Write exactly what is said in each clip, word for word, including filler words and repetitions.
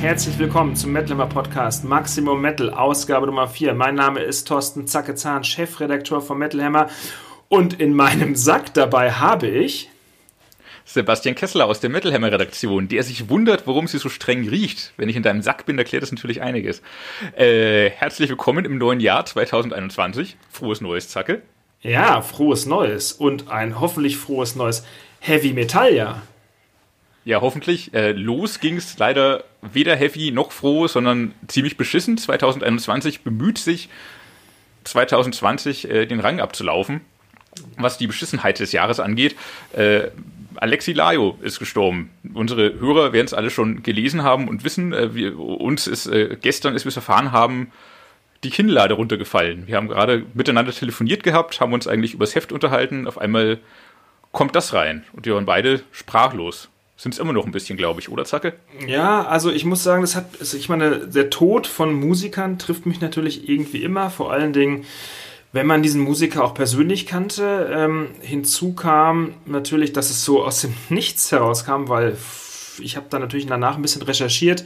herzlich willkommen zum Metal Hammer Podcast Maximum Metal, Ausgabe Nummer vier. Mein Name ist Thorsten Zacke-Zahn, Chefredakteur von Metal Hammer, und in meinem Sack dabei habe ich Sebastian Kessler aus der Metal Hammer Redaktion, der sich wundert, warum sie so streng riecht. Wenn ich in deinem Sack bin, erklärt das natürlich einiges. Äh, herzlich willkommen im neuen Jahr zwanzig einundzwanzig. Frohes Neues, Zacke. Ja, frohes Neues und ein hoffentlich frohes neues Heavy Metal Jahr. Ja, hoffentlich. Äh, los ging es leider weder heavy noch froh, sondern ziemlich beschissen. zwanzig einundzwanzig bemüht sich, zwanzig zwanzig äh, den Rang abzulaufen, was die Beschissenheit des Jahres angeht. Äh, Alexi Laiho ist gestorben. Unsere Hörer werden es alle schon gelesen haben und wissen, äh, wir, uns ist äh, gestern, als wir es erfahren haben, die Kinnlade runtergefallen. Wir haben gerade miteinander telefoniert gehabt, haben uns eigentlich übers Heft unterhalten. Auf einmal kommt das rein und wir waren beide sprachlos. Sind es immer noch ein bisschen, glaube ich, oder Zacke? Ja, also ich muss sagen, das hat, ich meine, der Tod von Musikern trifft mich natürlich irgendwie immer, vor allen Dingen, wenn man diesen Musiker auch persönlich kannte. Ähm, hinzu kam natürlich, dass es so aus dem Nichts herauskam, weil ich habe da natürlich danach ein bisschen recherchiert.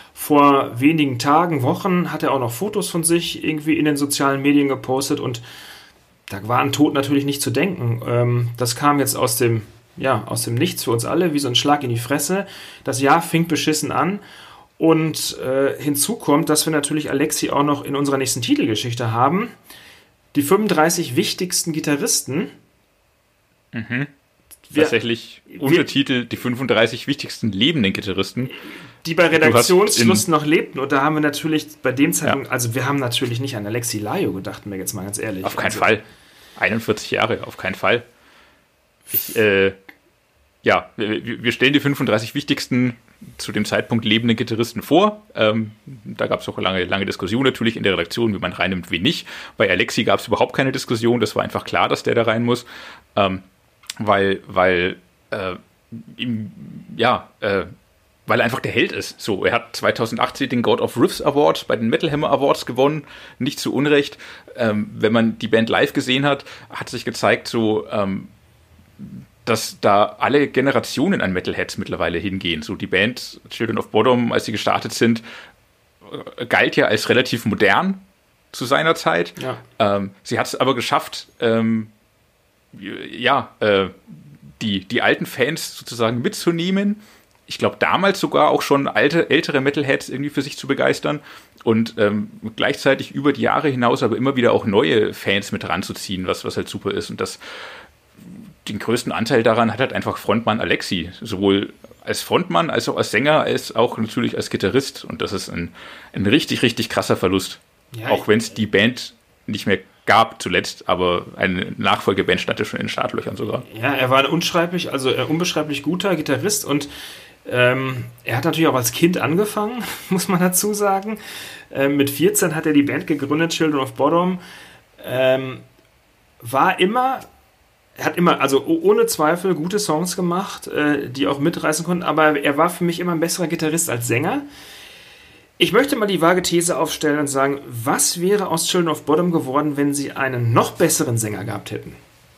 Vor wenigen Tagen, Wochen hat er auch noch Fotos von sich irgendwie in den sozialen Medien gepostet und da war an Tod natürlich nicht zu denken. Ähm, das kam jetzt aus dem Ja, aus dem Nichts für uns alle, wie so ein Schlag in die Fresse. Das Jahr fing beschissen an. Und äh, hinzu kommt, dass wir natürlich Alexi auch noch in unserer nächsten Titelgeschichte haben. Die fünfunddreißig wichtigsten Gitarristen. Mhm. Wir, Tatsächlich Untertitel, die fünfunddreißig wichtigsten lebenden Gitarristen. Die bei Redaktionsschluss noch lebten. Und da haben wir natürlich bei dem Zeitpunkt, ja. also wir haben natürlich nicht an Alexi Laiho gedacht, mir jetzt mal ganz ehrlich. Auf keinen also, Fall. einundvierzig Jahre, auf keinen Fall. Ich, äh, Ja, wir stellen die fünfunddreißig wichtigsten zu dem Zeitpunkt lebenden Gitarristen vor. Ähm, da gab es auch lange, lange Diskussionen natürlich in der Redaktion, wie man reinnimmt, wie nicht. Bei Alexi gab es überhaupt keine Diskussion. Das war einfach klar, dass der da rein muss. Ähm, weil, weil, äh, ihm, ja, äh, weil er einfach der Held ist. So, er hat zwanzig achtzehn den God of Riffs Award bei den Metal Hammer Awards gewonnen. Nicht zu Unrecht. Ähm, wenn man die Band live gesehen hat, hat sich gezeigt, so, ähm, dass da alle Generationen an Metalheads mittlerweile hingehen. So die Band Children of Bodom, als sie gestartet sind, galt ja als relativ modern zu seiner Zeit. Ja. Ähm, sie hat es aber geschafft, ähm, ja, äh, die, die alten Fans sozusagen mitzunehmen. Ich glaube, damals sogar auch schon alte, ältere Metalheads irgendwie für sich zu begeistern und ähm, gleichzeitig über die Jahre hinaus aber immer wieder auch neue Fans mit ranzuziehen, was, was halt super ist. Und das Den größten Anteil daran hat halt einfach Frontmann Alexi, sowohl als Frontmann, als auch als Sänger, als auch natürlich als Gitarrist. Und das ist ein, ein richtig, richtig krasser Verlust. Ja, auch wenn es die Band nicht mehr gab zuletzt, aber eine Nachfolgeband stand ja schon in den Startlöchern sogar. Ja, er war ein unschreiblich, also äh, unbeschreiblich guter Gitarrist und ähm, er hat natürlich auch als Kind angefangen, muss man dazu sagen. Ähm, mit vierzehn hat er die Band gegründet, Children of Bodom. Ähm, war immer... Er hat immer, also ohne Zweifel, gute Songs gemacht, äh, die auch mitreißen konnten, aber er war für mich immer ein besserer Gitarrist als Sänger. Ich möchte mal die vage These aufstellen und sagen, was wäre aus Children of Bodom geworden, wenn sie einen noch besseren Sänger gehabt hätten?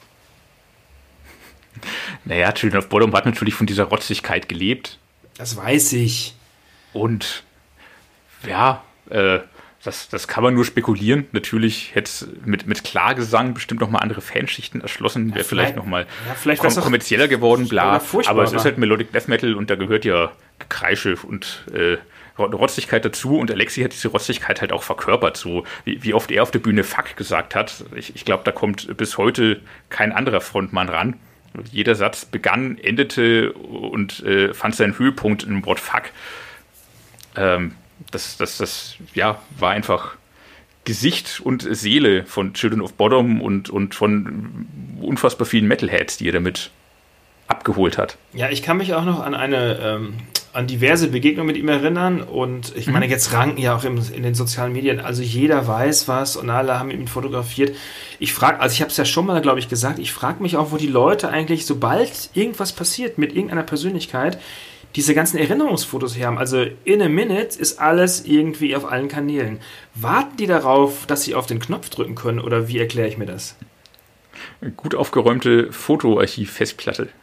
Naja, Children of Bodom hat natürlich von dieser Rotzigkeit gelebt. Das weiß ich. Und ja, äh, Das, das kann man nur spekulieren. Natürlich hätte es mit, mit Klagesang bestimmt nochmal andere Fanschichten erschlossen. Wäre ja, vielleicht, vielleicht nochmal ja, kom- kommerzieller geworden, bla. Aber es war. ist halt Melodic Death Metal und da gehört ja Gekreische und äh, Rotzigkeit dazu. Und Alexi hat diese Rotzigkeit halt auch verkörpert. So wie, wie oft er auf der Bühne Fuck gesagt hat. Ich, ich glaube, da kommt bis heute kein anderer Frontmann ran. Jeder Satz begann, endete und äh, fand seinen Höhepunkt im Wort Fuck. Ähm, Das, das, das ja, war einfach Gesicht und Seele von Children of Bodom und, und von unfassbar vielen Metalheads, die er damit abgeholt hat. Ja, ich kann mich auch noch an eine ähm, an diverse Begegnungen mit ihm erinnern und ich meine, jetzt ranken ja auch im, in den sozialen Medien, also jeder weiß was und alle haben ihn fotografiert. Ich frage, also ich habe es ja schon mal, glaube ich, gesagt, ich frage mich auch, wo die Leute eigentlich, sobald irgendwas passiert mit irgendeiner Persönlichkeit, diese ganzen Erinnerungsfotos her haben. Also in a minute ist alles irgendwie auf allen Kanälen. Warten die darauf, dass sie auf den Knopf drücken können oder wie erkläre ich mir das? Gut aufgeräumte Fotoarchiv-Festplatte.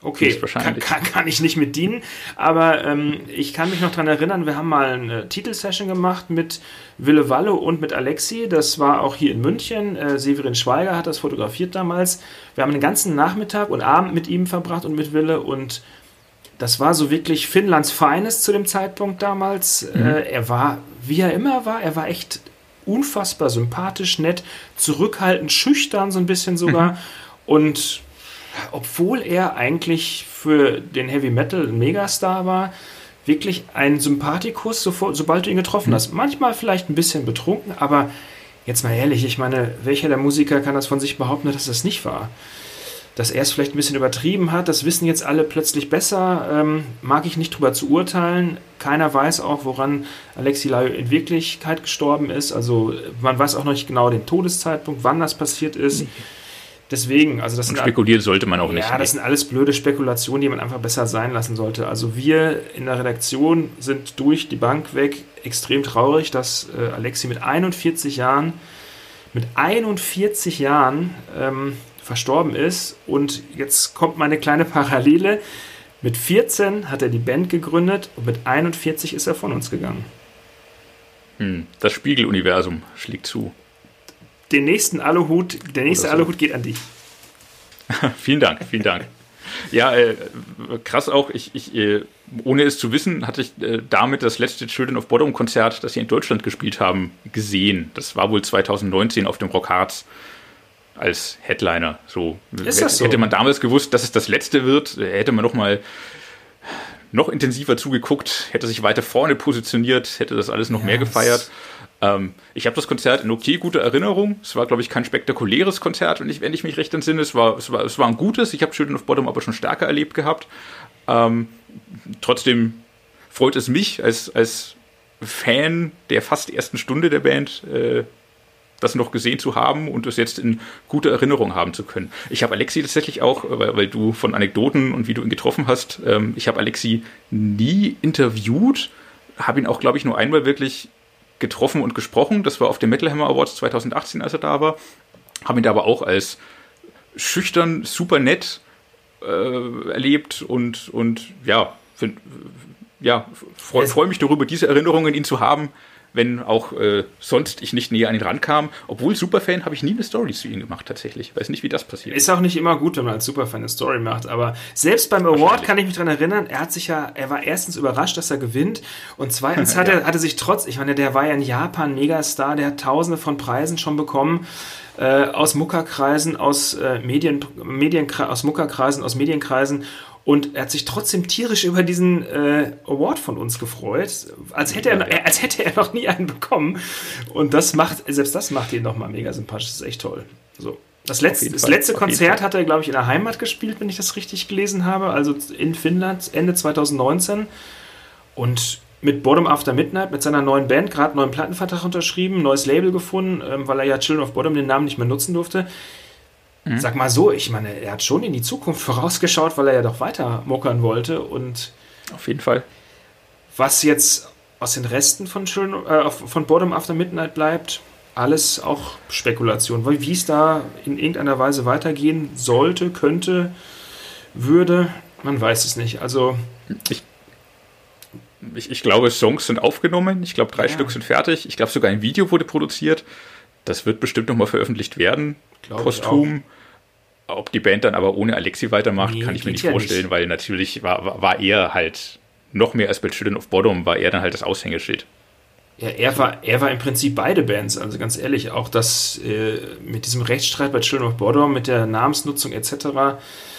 Okay, kann, kann, kann ich nicht mit dienen, aber ähm, ich kann mich noch daran erinnern, wir haben mal eine Titelsession gemacht mit Wille Wallo und mit Alexi, das war auch hier in München, äh, Severin Schweiger hat das fotografiert damals, wir haben den ganzen Nachmittag und Abend mit ihm verbracht und mit Wille und das war so wirklich Finnlands Feines zu dem Zeitpunkt damals, mhm. äh, er war, wie er immer war, er war echt unfassbar sympathisch, nett, zurückhaltend, schüchtern so ein bisschen sogar mhm. und obwohl er eigentlich für den Heavy Metal ein Megastar war, wirklich ein Sympathikus, so, sobald du ihn getroffen hast. Manchmal vielleicht ein bisschen betrunken, aber jetzt mal ehrlich, ich meine, welcher der Musiker kann das von sich behaupten, dass das nicht war? Dass er es vielleicht ein bisschen übertrieben hat, das wissen jetzt alle plötzlich besser, ähm, mag ich nicht drüber zu urteilen. Keiner weiß auch, woran Alexi Laiho in Wirklichkeit gestorben ist. Also man weiß auch noch nicht genau den Todeszeitpunkt, wann das passiert ist. Mhm. Deswegen, also das und spekulieren sollte man auch nicht. Ja, das sind alles blöde Spekulationen, die man einfach besser sein lassen sollte. Also wir in der Redaktion sind durch die Bank weg extrem traurig, dass äh, Alexi mit einundvierzig Jahren, mit einundvierzig Jahren ähm, verstorben ist. Und jetzt kommt meine kleine Parallele. Mit vierzehn hat er die Band gegründet und mit einundvierzig ist er von uns gegangen. Hm, das Spiegeluniversum schlägt zu. Den nächsten Aluhut, der nächste so. Aluhut geht an dich. Vielen Dank, vielen Dank. Ja, äh, krass auch, ich, ich, äh, ohne es zu wissen, hatte ich äh, damit das letzte Children of Bodom Konzert, das sie in Deutschland gespielt haben, gesehen. Das war wohl zwanzig neunzehn auf dem Rock Harz als Headliner. So. Ist das so? Hätte man damals gewusst, dass es das letzte wird, hätte man noch mal noch intensiver zugeguckt, hätte sich weiter vorne positioniert, hätte das alles noch yes. mehr gefeiert. Ähm, ich habe das Konzert in okay guter Erinnerung. Es war, glaube ich, kein spektakuläres Konzert, wenn ich, wenn ich mich recht entsinne. Es war, es war, es war ein gutes. Ich habe Children of Bodom aber schon stärker erlebt gehabt. Ähm, trotzdem freut es mich als, als Fan der fast ersten Stunde der Band, äh, das noch gesehen zu haben und es jetzt in guter Erinnerung haben zu können. Ich habe Alexi tatsächlich auch, weil, weil du von Anekdoten und wie du ihn getroffen hast, ähm, ich habe Alexi nie interviewt, habe ihn auch, glaube ich, nur einmal wirklich getroffen und gesprochen. Das war auf dem Metal Hammer Awards zwanzig achtzehn, als er da war. Habe ihn da aber auch als schüchtern, super nett äh, erlebt und, und ja, find, ja freue freu mich darüber, diese Erinnerungen ihn zu haben, wenn auch äh, sonst ich nicht näher an ihn rankam. Obwohl Superfan habe ich nie eine Story zu ihm gemacht tatsächlich. Ich weiß nicht, wie das passiert. Ist auch nicht immer gut, wenn man als Superfan eine Story macht, aber selbst beim Award kann ich mich daran erinnern, er hat sich ja, er war erstens überrascht, dass er gewinnt und zweitens hat ja. er, hatte sich trotz, ich meine, der war ja in Japan Megastar, der hat tausende von Preisen schon bekommen, äh, aus Muckerkreisen, aus äh, Medien, Medien, aus Muckerkreisen, aus Medienkreisen. Und er hat sich trotzdem tierisch über diesen äh, Award von uns gefreut, als hätte, er, äh, als hätte er noch nie einen bekommen. Und das macht, selbst das macht ihn nochmal mega sympathisch. Das ist echt toll. So. Das letzte, das letzte Konzert hat er, glaube ich, in der Heimat gespielt, wenn ich das richtig gelesen habe. Also in Finnland, Ende zwanzig neunzehn. Und mit Bodom After Midnight, mit seiner neuen Band, gerade einen neuen Plattenvertrag unterschrieben, neues Label gefunden, ähm, weil er ja Children of Bodom den Namen nicht mehr nutzen durfte. Mhm. Sag mal so, ich meine, er hat schon in die Zukunft vorausgeschaut, weil er ja doch weiter muckern wollte. Und auf jeden Fall. Was jetzt aus den Resten von, Children, äh, von Bodom After Midnight bleibt, alles auch Spekulation. Weil wie es da in irgendeiner Weise weitergehen sollte, könnte, würde, man weiß es nicht. Also ich, ich, ich glaube, Songs sind aufgenommen. Ich glaube, drei ja. Stück sind fertig. Ich glaube, sogar ein Video wurde produziert. Das wird bestimmt nochmal veröffentlicht werden. Glaube posthum. Ob die Band dann aber ohne Alexi weitermacht, nee, kann ich mir nicht ja vorstellen, nicht. Weil natürlich war, war er halt noch mehr als bei Children of Bodom, war er dann halt das Aushängeschild. Ja, er war, er war im Prinzip beide Bands, also ganz ehrlich, auch das äh, mit diesem Rechtsstreit bei Children of Bodom, mit der Namensnutzung et cetera.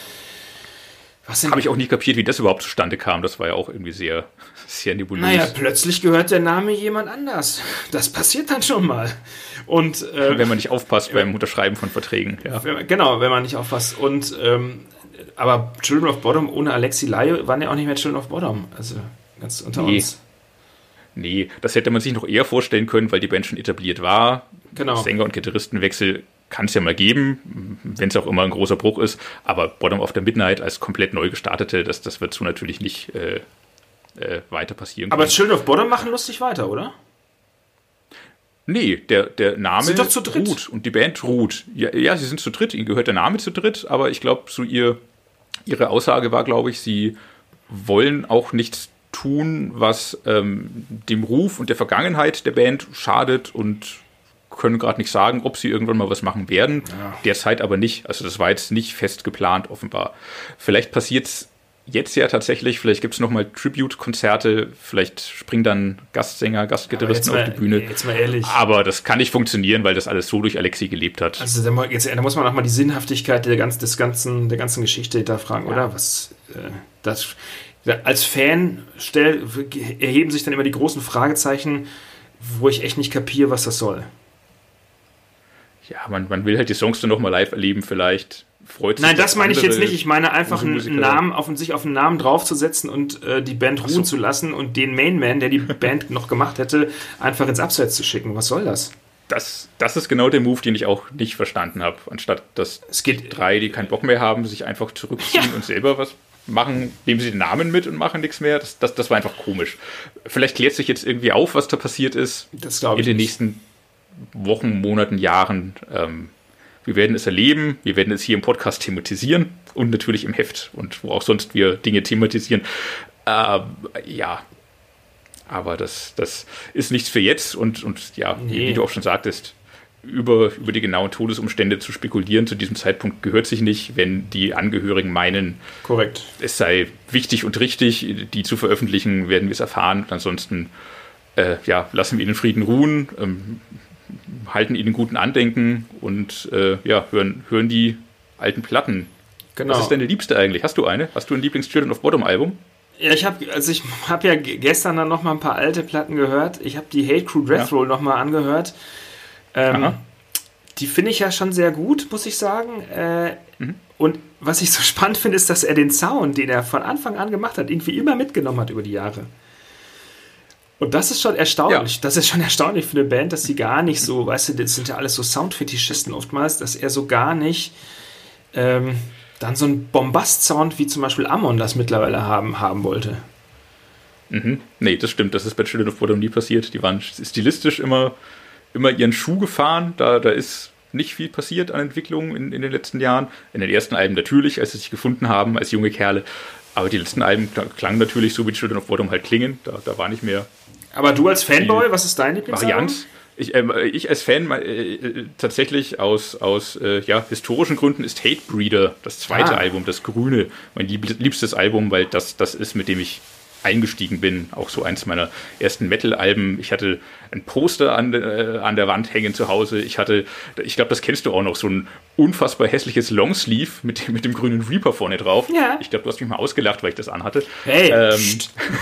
Habe ich auch nicht kapiert, wie das überhaupt zustande kam. Das war ja auch irgendwie sehr, sehr nebulös. Naja, plötzlich gehört der Name jemand anders. Das passiert dann schon mal. Und, äh, wenn man nicht aufpasst beim Unterschreiben von Verträgen. Ja. Wenn, genau, wenn man nicht aufpasst. Und, ähm, aber Children of Bodom ohne Alexi Laiho waren ja auch nicht mehr Children of Bodom. Also ganz unter nee. uns. Nee, das hätte man sich noch eher vorstellen können, weil die Band schon etabliert war. Genau. Sänger- und Gitarristenwechsel kann es ja mal geben, wenn es auch immer ein großer Bruch ist. Aber Bodom After Midnight als komplett neu gestartete, das, das wird so natürlich nicht äh, äh, weiter passieren können. Aber Children of Bodom machen lustig weiter, oder? Nee, der, der Name sind doch zu dritt. ruht und die Band ruht. Ja, ja, sie sind zu dritt, ihnen gehört der Name zu dritt, aber ich glaube, so ihr, ihre Aussage war, glaube ich, sie wollen auch nichts tun, was ähm, dem Ruf und der Vergangenheit der Band schadet und können gerade nicht sagen, ob sie irgendwann mal was machen werden. Ja. Derzeit aber nicht. Also das war jetzt nicht fest geplant, offenbar. Vielleicht passiert es jetzt ja tatsächlich, vielleicht gibt es nochmal Tribute-Konzerte, vielleicht springen dann Gastsänger, Gastgitarristen auf die Bühne. Jetzt mal ehrlich. Aber das kann nicht funktionieren, weil das alles so durch Alexi gelebt hat. Also da, jetzt, da muss man auch mal die Sinnhaftigkeit der, ganz, des ganzen, der ganzen Geschichte hinterfragen, ja. oder? Was, äh, das, als Fan stell, erheben sich dann immer die großen Fragezeichen, wo ich echt nicht kapiere, was das soll. Ja, man, man will halt die Songs dann nochmal live erleben vielleicht. Freut sich. Nein, das meine ich jetzt nicht. Ich meine einfach einen Namen, auf, sich auf einen Namen draufzusetzen und äh, die Band ruhen so. zu lassen und den Mainman, der die Band noch gemacht hätte, einfach ins Abseits zu schicken. Was soll das? Das, das ist genau der Move, den ich auch nicht verstanden habe. Anstatt dass es geht, drei, die keinen Bock mehr haben, sich einfach zurückziehen ja. und selber was machen, nehmen sie den Namen mit und machen nichts mehr. Das, das, das war einfach komisch. Vielleicht klärt sich jetzt irgendwie auf, was da passiert ist. Das glaube ich in den nicht. nächsten Wochen, Monaten, Jahren. Ähm, wir werden es erleben. Wir werden es hier im Podcast thematisieren und natürlich im Heft und wo auch sonst wir Dinge thematisieren. Äh, ja, aber das, das ist nichts für jetzt und, und ja, nee. wie, wie du auch schon sagtest, über, über die genauen Todesumstände zu spekulieren zu diesem Zeitpunkt gehört sich nicht, wenn die Angehörigen meinen, korrekt, es sei wichtig und richtig, die zu veröffentlichen, werden wir es erfahren. Und ansonsten äh, ja, lassen wir ihn in Frieden ruhen, ähm, halten ihn in guten Andenken und äh, ja, hören, hören die alten Platten. Genau. Was ist deine Liebste eigentlich? Hast du eine? Hast du ein Lieblings-Children of Bottom Album? Ja, ich habe also ich habe ja gestern dann noch mal ein paar alte Platten gehört. Ich habe die Hate Crew Death Roll ja. noch mal angehört. Ähm, die finde ich ja schon sehr gut, muss ich sagen. Äh, mhm. Und was ich so spannend finde, ist, dass er den Sound, den er von Anfang an gemacht hat, irgendwie immer mitgenommen hat über die Jahre. Und das ist schon erstaunlich. Ja. Das ist schon erstaunlich für eine Band, dass sie gar nicht so, weißt du, das sind ja alles so Soundfetischisten oftmals, dass er so gar nicht ähm, dann so einen Bombast-Sound wie zum Beispiel Amon das mittlerweile haben, haben wollte. Mhm. Nee, das stimmt. Das ist bei Children of Bottom nie passiert. Die waren stilistisch immer, immer ihren Schuh gefahren. Da, da ist nicht viel passiert an Entwicklung in, in den letzten Jahren. In den ersten Alben natürlich, als sie sich gefunden haben, als junge Kerle. Aber die letzten Alben klangen natürlich so, wie Children of Bottom halt klingen. Da, da war nicht mehr. Aber du als Fanboy, was ist dein Lieblingsalbum? Variant. Ich, äh, ich als Fan äh, tatsächlich aus, aus äh, ja, historischen Gründen ist Hatebreeder das zweite ah. Album, das Grüne, mein lieb- liebstes Album, weil das, das ist, mit dem ich eingestiegen bin. Auch so eins meiner ersten Metal-Alben. Ich hatte ein Poster an, äh, an der Wand hängen zu Hause. Ich hatte, ich glaube, das kennst du auch noch, so ein unfassbar hässliches Longsleeve mit, mit dem grünen Reaper vorne drauf. Ja. Ich glaube, du hast mich mal ausgelacht, weil ich das anhatte. Hey, ähm,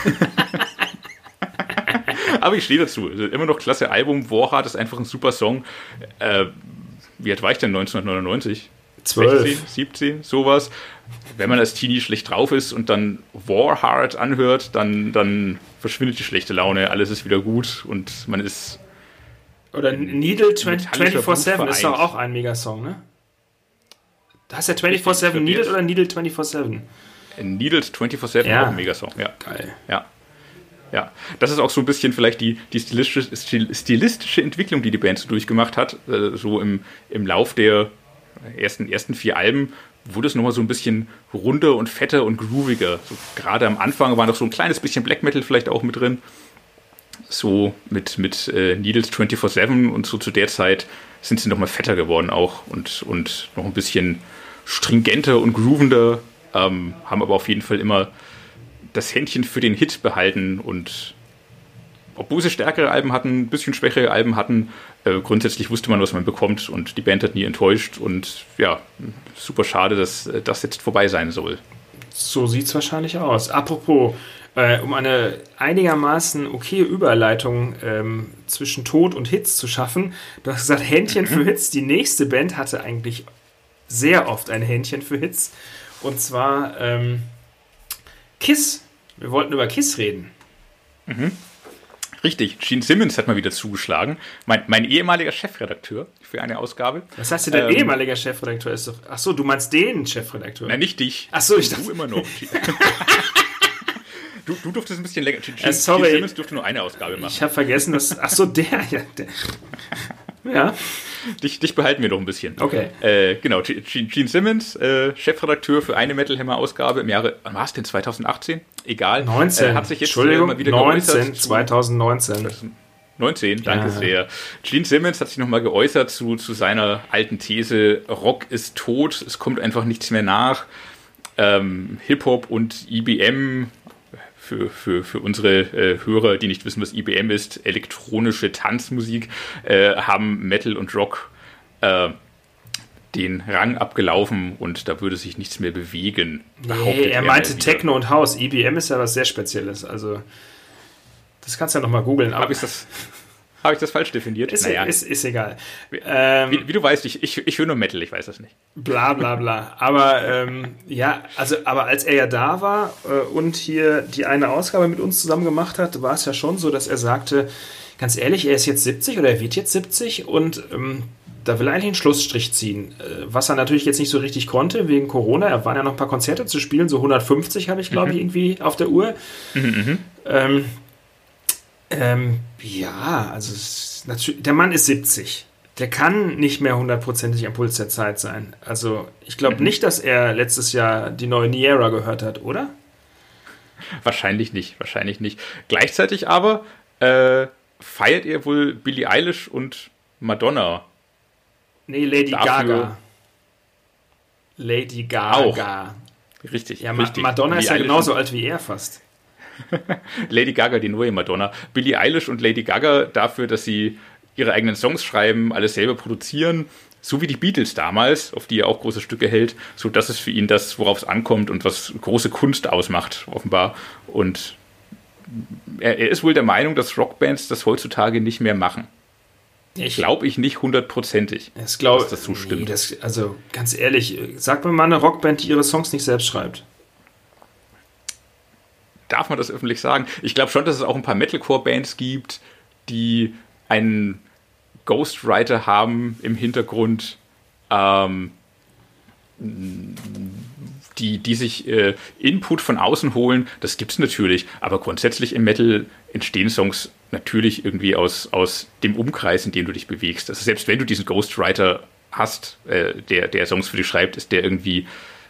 aber ich stehe dazu. Also immer noch klasse Album. Warheart ist einfach ein super Song. Äh, wie alt war ich denn neunzehnhundertneunundneunzig? zwölf. sechzehn, siebzehn, sowas. Wenn man als Teenie schlecht drauf ist und dann Warheart anhört, dann, dann verschwindet die schlechte Laune, alles ist wieder gut und man ist... Oder Needle vierundzwanzig sieben ist doch auch ein Megasong, ne? Da heißt der vierundzwanzig sieben Needle oder Needle vierundzwanzig sieben? Needle vierundzwanzig sieben, ja. Auch ein Megasong, ja. Geil. Ja. Ja, das ist auch so ein bisschen vielleicht die, die stilistische, stilistische Entwicklung, die die Band so durchgemacht hat. So im, im Lauf der ersten, ersten vier Alben wurde es nochmal so ein bisschen runder und fetter und grooviger. So, gerade am Anfang war noch so ein kleines bisschen Black Metal vielleicht auch mit drin. So mit, mit äh, Needles vierundzwanzig sieben und so zu der Zeit sind sie nochmal fetter geworden auch und, und noch ein bisschen stringenter und groovender, ähm, haben aber auf jeden Fall immer das Händchen für den Hit behalten und obwohl sie stärkere Alben hatten, ein bisschen schwächere Alben hatten, äh, grundsätzlich wusste man, was man bekommt und die Band hat nie enttäuscht und ja, super schade, dass äh, das jetzt vorbei sein soll. So sieht es wahrscheinlich aus. Apropos, äh, um eine einigermaßen okaye Überleitung ähm, zwischen Tod und Hits zu schaffen, du hast gesagt, Händchen für Hits. Die nächste Band hatte eigentlich sehr oft ein Händchen für Hits und zwar ähm, Kiss. Wir wollten über Kiss reden. Mhm. Richtig, Gene Simmons hat mal wieder zugeschlagen. Mein, mein ehemaliger Chefredakteur für eine Ausgabe. Was heißt denn dein ähm, ehemaliger Chefredakteur? Ist doch, ach so, du meinst den Chefredakteur? Nein, nicht dich. Ach so, ich dachte... Du immer noch. du, du durftest ein bisschen länger. Gene, äh, sorry. Gene Simmons durfte nur eine Ausgabe machen. Ich habe vergessen, dass... Ach so, der... Ja. Der, ja. dich, dich behalten wir noch ein bisschen. Okay. Äh, genau, Gene Simmons, äh, Chefredakteur für eine Metal Hammer-Ausgabe im Jahre, wann war es denn, zwanzig achtzehn? Egal. neunzehn. Äh, hat sich jetzt Entschuldigung, mal wieder neunzehn, zwanzig neunzehn. neunzehn, danke ja. sehr. Gene Simmons hat sich nochmal geäußert zu, zu seiner alten These, Rock ist tot, es kommt einfach nichts mehr nach. Ähm, Hip-Hop und I B M, für, für, für unsere äh, Hörer, die nicht wissen, was I B M ist, elektronische Tanzmusik, äh, haben Metal und Rock äh, den Rang abgelaufen und da würde sich nichts mehr bewegen. Nee, er meinte Techno und House. I B M ist ja was sehr Spezielles, also das kannst du ja nochmal googeln. Habe ich das... Habe ich das falsch definiert? Ist, naja. ist, ist egal. Wie, ähm, wie, wie du weißt, ich, ich, ich höre nur Metal, ich weiß das nicht. Bla bla bla. Aber ähm, ja, also aber als er ja da war äh, und hier die eine Ausgabe mit uns zusammen gemacht hat, war es ja schon so, dass er sagte, ganz ehrlich, er ist jetzt siebzig oder er wird jetzt siebzig und ähm, da will er eigentlich einen Schlussstrich ziehen. Äh, was er natürlich jetzt nicht so richtig konnte, wegen Corona. Er waren ja noch ein paar Konzerte zu spielen, so hundertfünfzig habe ich, glaube ich, irgendwie auf der Uhr. Mhm, ähm, Ähm, ja, also es, natürlich, der Mann ist siebzig. Der kann nicht mehr hundertprozentig am Puls der Zeit sein. Also ich glaube mhm. nicht, dass er letztes Jahr die neue Niera gehört hat, oder? Wahrscheinlich nicht, wahrscheinlich nicht. Gleichzeitig aber äh, feiert er wohl Billie Eilish und Madonna. Nee, Lady Dafür Gaga. Lady Gaga. Auch. Richtig, ja, richtig. Madonna Billie ist ja Eilish genauso alt wie er fast. Lady Gaga, die neue Madonna. Billie Eilish und Lady Gaga dafür, dass sie ihre eigenen Songs schreiben, alles selber produzieren, so wie die Beatles damals, auf die er auch große Stücke hält. So, das ist für ihn das, worauf es ankommt und was große Kunst ausmacht, offenbar. Und er, er ist wohl der Meinung, dass Rockbands das heutzutage nicht mehr machen. Ich glaube ich nicht hundertprozentig, dass das so stimmt. Nee, das, also ganz ehrlich, sag mir mal eine Rockband, die ihre Songs nicht selbst schreibt. Darf man das öffentlich sagen? Ich glaube schon, dass es auch ein paar Metalcore-Bands gibt, die einen Ghostwriter haben im Hintergrund, ähm, die, die sich äh, Input von außen holen. Das gibt es natürlich, aber grundsätzlich im Metal entstehen Songs natürlich irgendwie aus, aus dem Umkreis, in dem du dich bewegst. Also selbst wenn du diesen Ghostwriter hast, äh, der, der Songs für dich schreibt, ist der irgendwie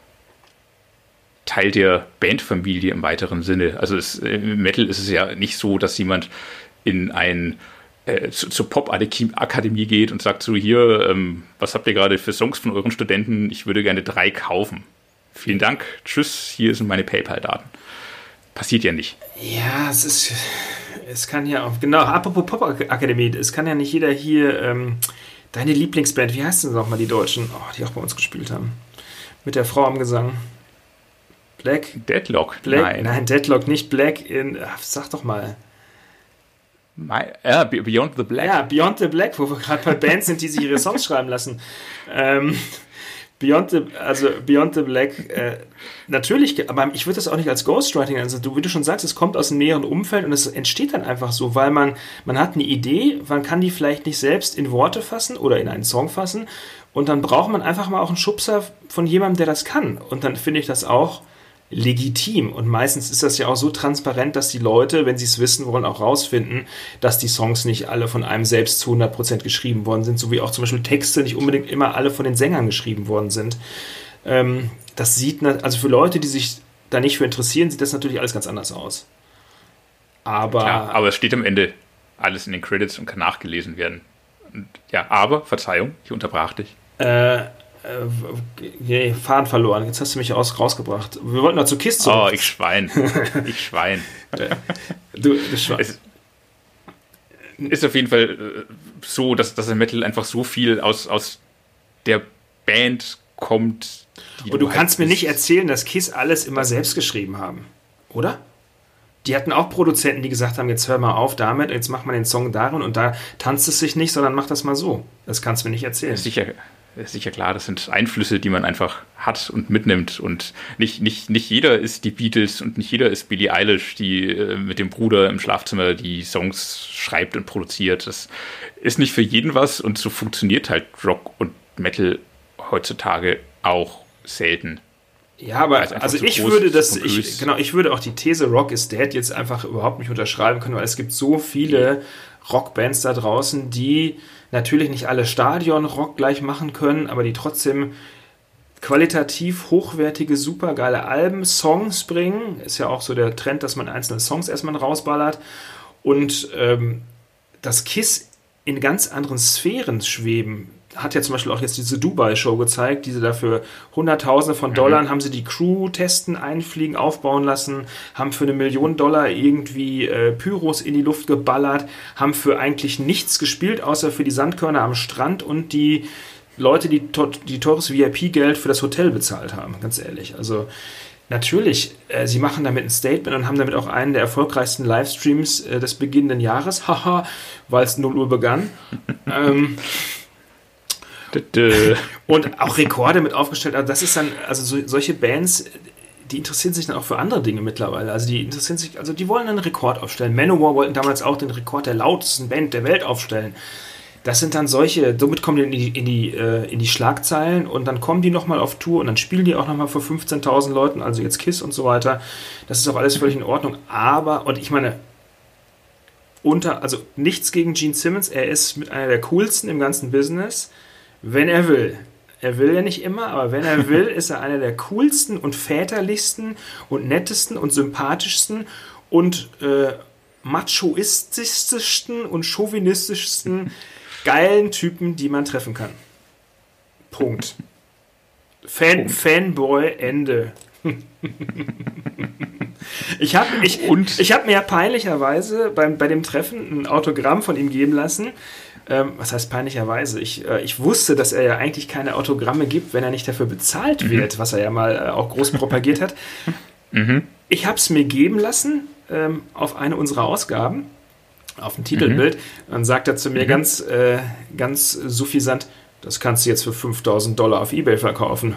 Teil der Bandfamilie im weiteren Sinne. Also es, im Metal ist es ja nicht so, dass jemand in ein äh, zu, zur Pop-Akademie geht und sagt so, hier, ähm, was habt ihr gerade für Songs von euren Studenten? Ich würde gerne drei kaufen. Vielen Dank, tschüss, hier sind meine PayPal-Daten. Passiert ja nicht. Ja, es ist, es kann ja auch, genau, apropos Pop-Akademie, es kann ja nicht jeder hier, ähm, deine Lieblingsband, wie heißt denn nochmal die Deutschen, oh, die auch bei uns gespielt haben, mit der Frau am Gesang. Black? Deadlock? Black? Nein. Nein, Deadlock, nicht Black in. Ach, sag doch mal. My, uh, Beyond the Black. Ja, Beyond the Black, wo wir gerade bei Bands sind, die sich ihre Songs schreiben lassen. Ähm, Beyond the, also Beyond the Black, äh, natürlich, aber ich würde das auch nicht als Ghostwriting, also du, wie du schon sagst, es kommt aus einem näheren Umfeld und es entsteht dann einfach so, weil man, man hat eine Idee, man kann die vielleicht nicht selbst in Worte fassen oder in einen Song fassen und dann braucht man einfach mal auch einen Schubser von jemandem, der das kann. Und dann finde ich das auch legitim. Und meistens ist das ja auch so transparent, dass die Leute, wenn sie es wissen wollen, auch rausfinden, dass die Songs nicht alle von einem selbst zu hundert Prozent geschrieben worden sind, so wie auch zum Beispiel Texte nicht unbedingt immer alle von den Sängern geschrieben worden sind. Ähm, das sieht, also für Leute, die sich da nicht für interessieren, sieht das natürlich alles ganz anders aus. Aber, ja, aber es steht am Ende alles in den Credits und kann nachgelesen werden. Und, ja, aber, Verzeihung, ich unterbrach dich. Äh, Nee, Faden verloren. Jetzt hast du mich aus, rausgebracht. Wir wollten noch zu Kiss zurück. Oh, ich Schwein. Ich Schwein. Du, du Schwein. Es ist auf jeden Fall so, dass, dass im Metal einfach so viel aus, aus der Band kommt. Die Und du, du kannst halt mir nicht erzählen, dass Kiss alles immer selbst geschrieben haben. Oder? Die hatten auch Produzenten, die gesagt haben, jetzt hör mal auf damit, jetzt mach mal den Song darin und da tanzt es sich nicht, sondern mach das mal so. Das kannst du mir nicht erzählen. Sicher. Ist sicher klar, das sind Einflüsse, die man einfach hat und mitnimmt. Und nicht, nicht, nicht jeder ist die Beatles und nicht jeder ist Billie Eilish, die äh, mit dem Bruder im Schlafzimmer die Songs schreibt und produziert. Das ist nicht für jeden was und so funktioniert halt Rock und Metal heutzutage auch selten. Ja, aber also ich würde das, ich, genau, ich würde auch die These Rock is Dead jetzt einfach überhaupt nicht unterschreiben können, weil es gibt so viele Rockbands da draußen, die natürlich nicht alle Stadion-Rock gleich machen können, aber die trotzdem qualitativ hochwertige, supergeile Alben, Songs bringen. Ist ja auch so der Trend, dass man einzelne Songs erstmal rausballert. Und ähm, das Kiss in ganz anderen Sphären schweben. Hat ja zum Beispiel auch jetzt diese Dubai-Show gezeigt, diese dafür Hunderttausende von Dollar mhm. haben sie die Crew testen, einfliegen, aufbauen lassen, haben für eine Million Dollar irgendwie äh, Pyros in die Luft geballert, haben für eigentlich nichts gespielt, außer für die Sandkörner am Strand und die Leute, die, die teures V I P-Geld für das Hotel bezahlt haben, ganz ehrlich. Also natürlich, äh, sie machen damit ein Statement und haben damit auch einen der erfolgreichsten Livestreams äh, des beginnenden Jahres, haha, weil es null Uhr begann. ähm, und auch Rekorde mit aufgestellt. Also das ist dann, also so, solche Bands, die interessieren sich dann auch für andere Dinge mittlerweile. Also die interessieren sich, also die wollen einen Rekord aufstellen. Manowar wollten damals auch den Rekord der lautesten Band der Welt aufstellen. Das sind dann solche, somit kommen die in die, in die, äh, in die Schlagzeilen und dann kommen die nochmal auf Tour und dann spielen die auch nochmal vor fünfzehntausend Leuten, also jetzt Kiss und so weiter. Das ist auch alles völlig in Ordnung. Aber, und ich meine, unter, also nichts gegen Gene Simmons, er ist mit einer der coolsten im ganzen Business, wenn er will. Er will ja nicht immer, aber wenn er will, ist er einer der coolsten und väterlichsten und nettesten und sympathischsten und äh, machoistischsten und chauvinistischsten geilen Typen, die man treffen kann. Punkt. Fan, Punkt. Fanboy, Ende. ich habe ich, ich hab mir ja peinlicherweise beim, bei dem Treffen ein Autogramm von ihm geben lassen. Ähm, was heißt peinlicherweise? Ich, äh, ich wusste, dass er ja eigentlich keine Autogramme gibt, wenn er nicht dafür bezahlt mhm. wird, was er ja mal äh, auch groß propagiert hat. Mhm. Ich habe es mir geben lassen ähm, auf eine unserer Ausgaben, auf ein Titelbild. Mhm. Dann sagt er zu mir mhm. ganz, äh, ganz suffisant, das kannst du jetzt für fünftausend Dollar auf eBay verkaufen.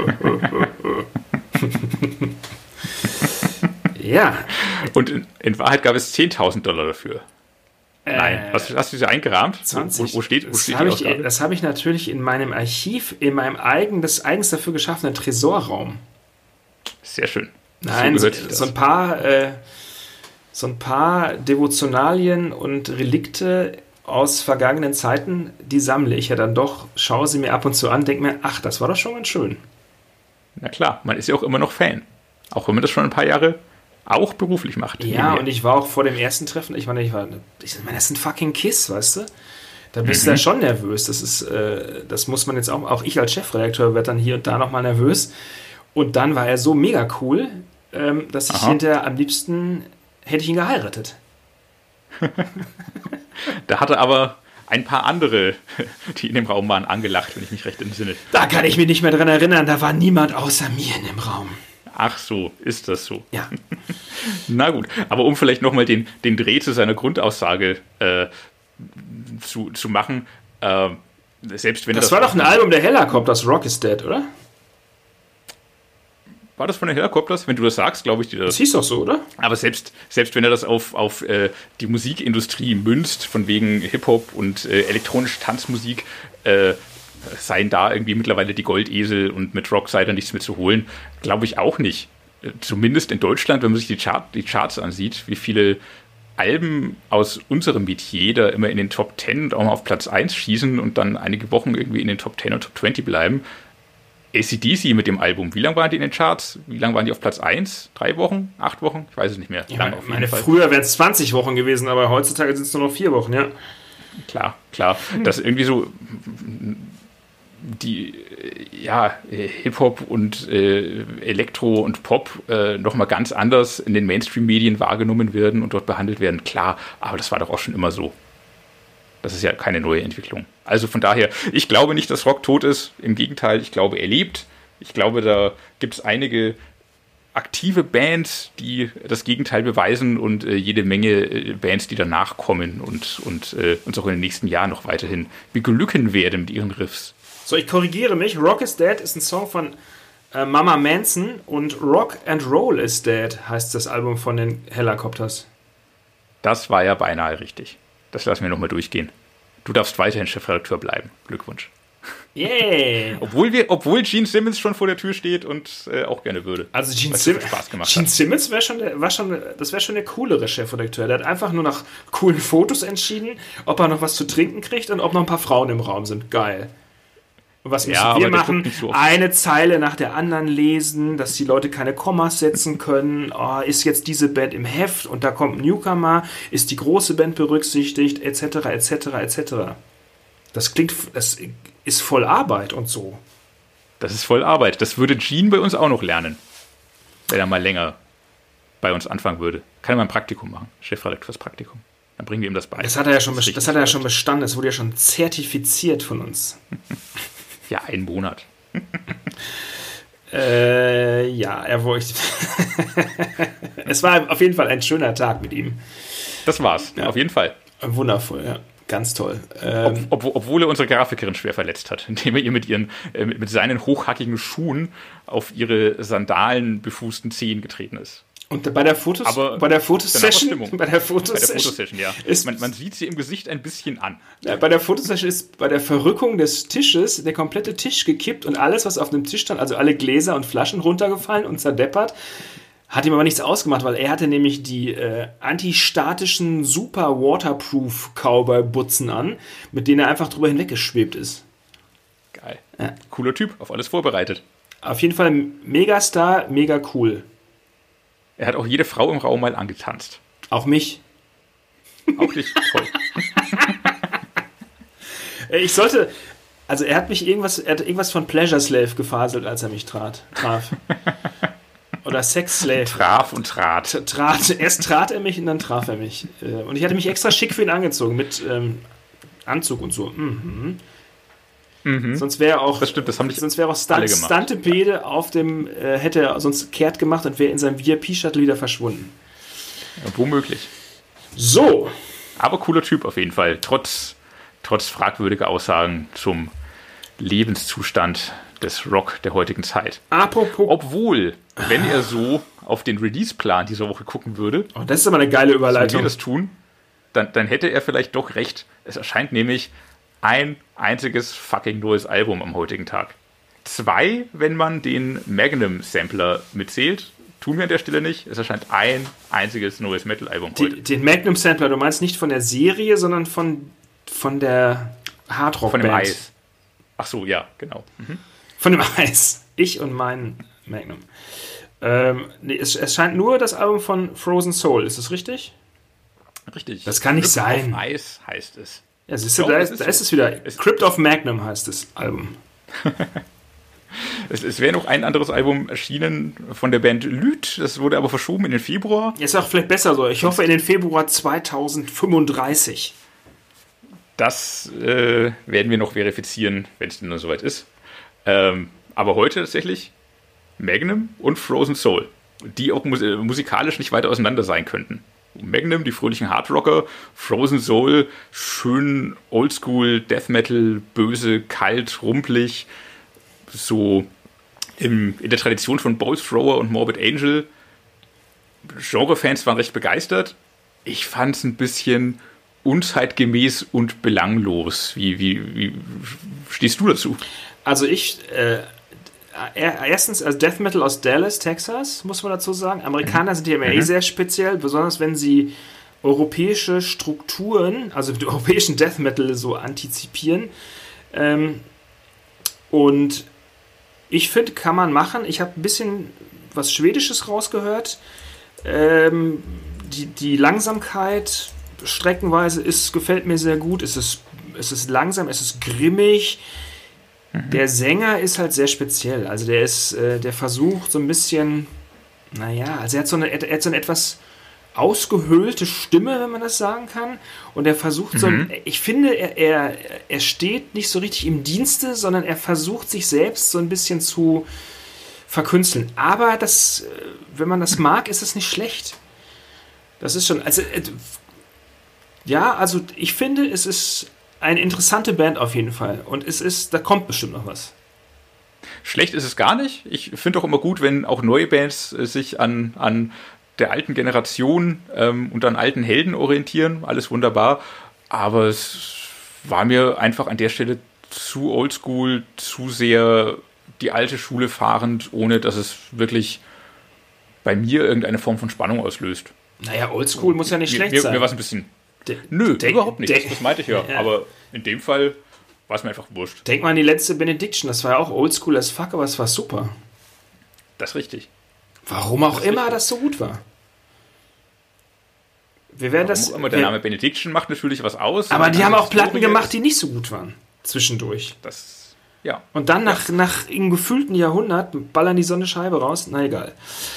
Ja. Und in, in Wahrheit gab es zehntausend Dollar dafür. Nein, was hast du sie eingerahmt? zwanzig. Wo, wo steht, wo das steht habe die ich, das habe ich natürlich in meinem Archiv, in meinem eigen, des eigens dafür geschaffenen Tresorraum. Sehr schön. Nein, so, so ein paar äh, so ein paar Devotionalien und Relikte aus vergangenen Zeiten, die sammle ich ja dann doch, schaue sie mir ab und zu an, denke mir, ach, das war doch schon ganz schön. Na klar, man ist ja auch immer noch Fan. Auch wenn man das schon ein paar Jahre auch beruflich macht. Ja, und ich war auch vor dem ersten Treffen, ich meine, ich war, ich meine, das ist ein fucking Kiss, weißt du? Da bist mhm. du ja schon nervös. Das ist, äh, das muss man jetzt auch, auch ich als Chefredakteur werde dann hier und da nochmal nervös. Und dann war er so mega cool, ähm, dass ich Aha. hinterher am liebsten hätte ich ihn geheiratet. Da hatte aber ein paar andere, die in dem Raum waren, angelacht, wenn ich mich recht entsinne. Da kann ich mich nicht mehr dran erinnern, da war niemand außer mir in dem Raum. Ach so, ist das so? Ja. Na gut, aber um vielleicht nochmal den, den Dreh zu seiner Grundaussage äh, zu, zu machen, äh, selbst wenn das... Das war doch ein Album der Helicopters, Rock is Dead, oder? War das von den Helicopters? Wenn du das sagst, glaube ich dir das. Das hieß doch so, oder? Aber selbst, selbst wenn er das auf, auf äh, die Musikindustrie münzt, von wegen Hip-Hop und äh, elektronische Tanzmusik, äh, seien da irgendwie mittlerweile die Goldesel und mit Rock sei da nichts mehr zu holen, glaube ich auch nicht. Zumindest in Deutschland, wenn man sich die, Chart, die Charts ansieht, wie viele Alben aus unserem Metier da immer in den Top zehn und auch mal auf Platz eins schießen und dann einige Wochen irgendwie in den Top zehn und Top zwanzig bleiben. A C D C mit dem Album, wie lange waren die in den Charts? Wie lange waren die auf Platz eins? Drei Wochen? Acht Wochen? Ich weiß es nicht mehr. Ja, lang auf jeden meine, Fall. Früher wären es zwanzig Wochen gewesen, aber heutzutage sind es nur noch vier Wochen, ja. Klar, klar. Hm. Das ist irgendwie so... die ja, Hip-Hop und äh, Elektro und Pop äh, nochmal ganz anders in den Mainstream-Medien wahrgenommen werden und dort behandelt werden. Klar, aber das war doch auch schon immer so. Das ist ja keine neue Entwicklung. Also von daher, ich glaube nicht, dass Rock tot ist. Im Gegenteil, ich glaube, er lebt. Ich glaube, da gibt es einige aktive Bands, die das Gegenteil beweisen und äh, jede Menge äh, Bands, die danach kommen und, und äh, uns auch in den nächsten Jahren noch weiterhin beglücken werden mit ihren Riffs. So, ich korrigiere mich. Rock is Dead ist ein Song von äh, Mama Manson und Rock and Roll is Dead heißt das Album von den Helicopters. Das war ja beinahe richtig. Das lassen wir nochmal durchgehen. Du darfst weiterhin Chefredakteur bleiben. Glückwunsch. Yeah! Obwohl, wir, obwohl Gene Simmons schon vor der Tür steht und äh, auch gerne würde. Also Gene, Weil's Sim- so Spaß gemacht Gene hat. Simmons wäre schon, der, war schon, das wäre schon der coolere Chefredakteur. Der hat einfach nur nach coolen Fotos entschieden, ob er noch was zu trinken kriegt und ob noch ein paar Frauen im Raum sind. Geil. Und was müssen Ja, wir aber der machen? guckt nicht so oft. Eine Zeile nach der anderen lesen, dass die Leute keine Kommas setzen können. Oh, ist jetzt diese Band im Heft und da kommt ein Newcomer, ist die große Band berücksichtigt, et cetera, et cetera, et cetera. Das klingt, das ist voll Arbeit und so. Das ist voll Arbeit. Das würde Gene bei uns auch noch lernen. Wenn er mal länger bei uns anfangen würde. Kann er mal ein Praktikum machen. Chefredakteurspraxtikum. Dann bringen wir ihm das bei. Das hat er ja schon, Das best- ist das hat er ja richtig schon bestanden. Das wurde ja schon zertifiziert von uns. Ja, einen Monat. Äh, ja, er wollte. Es war auf jeden Fall ein schöner Tag mit ihm. Das war's. Ja. Auf jeden Fall. Wundervoll, ja. Ganz toll. Ob, Ähm, ob, obwohl er unsere Grafikerin schwer verletzt hat, indem er ihr mit ihren äh, mit, mit seinen hochhackigen Schuhen auf ihre sandalenbefußten Zehen getreten ist. und bei der Fotos, Aber bei der danach war Fotosession, Stimmung. bei der Bei der Fotosession, Fotosession, ja. ist- Man, man sieht sie im Gesicht ein bisschen an. ja, bei der Fotosession ist bei der Verrückung des Tisches der komplette Tisch gekippt und alles, was auf dem Tisch stand, also alle Gläser und Flaschen runtergefallen und zerdeppert. Hat ihm aber nichts ausgemacht, weil er hatte nämlich die äh, antistatischen Super Waterproof Cowboy-Butzen an, mit denen er einfach drüber hinweggeschwebt ist. Geil. Ja. Cooler Typ, auf alles vorbereitet. Auf jeden Fall Megastar, mega cool. Er hat auch jede Frau im Raum mal angetanzt. Auch mich. Auch nicht toll. Äh, Ich sollte, also er hat mich irgendwas, er hat irgendwas von Pleasure Slave gefaselt, als er mich trat, traf. Oder Sex Slave. Traf und trat. Trat, erst trat er mich und dann traf er mich. Äh, Und ich hatte mich extra schick für ihn angezogen, mit ähm, Anzug und so. Mhm. Mhm. Sonst wäre auch, Das stimmt, das haben nicht sonst wäre auch alle Stunt, gemacht. Stuntepede auf dem, äh, hätte er sonst kehrt gemacht und wäre in seinem V I P-Shuttle wieder verschwunden. Ja, womöglich. So, Aber cooler Typ auf jeden Fall. Trotz, trotz fragwürdiger Aussagen zum Lebenszustand des Rock der heutigen Zeit. apropos, Obwohl, wenn er so auf den Release-Plan dieser Woche gucken würde, oh, das ist aber eine geile so wie wir Überleitung. das tun, dann, dann hätte er vielleicht doch recht. Es erscheint nämlich ein einziges fucking neues Album am heutigen Tag. Zwei, wenn man den Magnum-Sampler mitzählt. Tun wir an der Stelle nicht. Es erscheint ein einziges neues Metal-Album heute. Die, den Magnum Sampler, du meinst nicht von der Serie, sondern von, von der Hardrock Von dem Band. Eis. Ach so, ja, genau. Mhm. Von dem Eis. Ich und mein Magnum. Ähm, nee, es, es scheint nur das Album von Frozen Soul, ist das richtig? Richtig. Das kann nicht Glück sein. Auf Eis heißt es. Ja, siehst du, Doch, da, es ist, ist da ist so. es wieder. Es- Crypt of Magnum heißt das Album. Es, es wäre noch ein anderes Album erschienen von der Band Lüth. Das wurde aber verschoben in den Februar. Ist auch vielleicht besser so. Ich hoffe in den Februar zweitausendfünfunddreißig. Das äh, werden wir noch verifizieren, wenn es denn nur soweit ist. Ähm, aber heute tatsächlich Magnum und Frozen Soul, die auch mus- äh, musikalisch nicht weiter auseinander sein könnten. Magnum, die fröhlichen Hardrocker, Frozen Soul, schön Oldschool, Death Metal, böse, kalt, rumpelig, so im, in der Tradition von Bolt Thrower und Morbid Angel. Genre-Fans waren recht begeistert. Ich fand es ein bisschen unzeitgemäß und belanglos. Wie, wie, wie stehst du dazu? Also ich, äh, er- erstens, also Death Metal aus Dallas, Texas, muss man dazu sagen. Amerikaner sind ja immer eh sehr speziell, besonders wenn sie europäische Strukturen, also den europäischen Death Metal so antizipieren. Ähm, und ich finde, kann man machen. Ich habe ein bisschen was Schwedisches rausgehört. Ähm, die, die Langsamkeit streckenweise ist, gefällt mir sehr gut. Es ist, es ist langsam, es ist grimmig. Der Sänger ist halt sehr speziell. Also der ist, äh, der versucht so ein bisschen, naja, also er hat so eine, er hat so eine etwas ausgehöhlte Stimme, wenn man das sagen kann. Und er versucht so, ein, ich finde, er, er, er steht nicht so richtig im Dienste, sondern er versucht sich selbst so ein bisschen zu verkünsteln. Aber das, äh, wenn man das mag, ist es nicht schlecht. Das ist schon, also, äh, ja, also ich finde, es ist eine interessante Band auf jeden Fall. Und es ist, da kommt bestimmt noch was. Schlecht ist es gar nicht. Ich finde auch immer gut, wenn auch neue Bands äh, sich an, an der alten Generation ähm, und an alten Helden orientieren. Alles wunderbar. Aber es war mir einfach an der Stelle zu oldschool, zu sehr die alte Schule fahrend, ohne dass es wirklich bei mir irgendeine Form von Spannung auslöst. Naja, oldschool muss ja nicht mir, schlecht mir, sein. Mir war es ein bisschen... De- Nö, de- überhaupt nicht. de- Das, das meinte ich ja. ja. Aber in dem Fall war es mir einfach wurscht. Denk mal an die letzte Benediction. Das war ja auch oldschool as fuck, aber es war super. Das ist richtig. Warum auch Das ist immer richtig. das so gut war. Wir werden Warum das. auch immer der wir, Name Benediction macht natürlich was aus. aber die haben auch Platten Historie gemacht, ist- die nicht so gut waren. Zwischendurch. Das, ja. Und dann nach, nach einem gefühlten Jahrhundert ballern die so eine Scheibe raus. Na egal.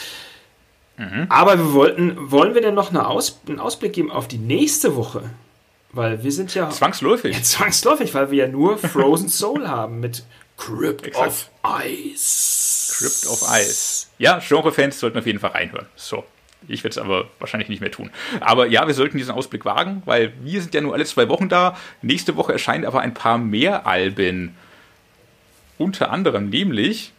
Mhm. Aber wir wollten, wollen wir denn noch eine Aus, einen Ausblick geben auf die nächste Woche? Weil wir sind ja Zwangsläufig. ja, zwangsläufig, weil wir ja nur Frozen Soul haben mit Crypt Exakt. of Ice. Crypt of Ice. Ja, Genre-Fans sollten auf jeden Fall reinhören. So. Ich werde es aber wahrscheinlich nicht mehr tun. Aber ja, wir sollten diesen Ausblick wagen, weil wir sind ja nur alle zwei Wochen da. Nächste Woche erscheinen aber ein paar mehr Alben. Unter anderem nämlich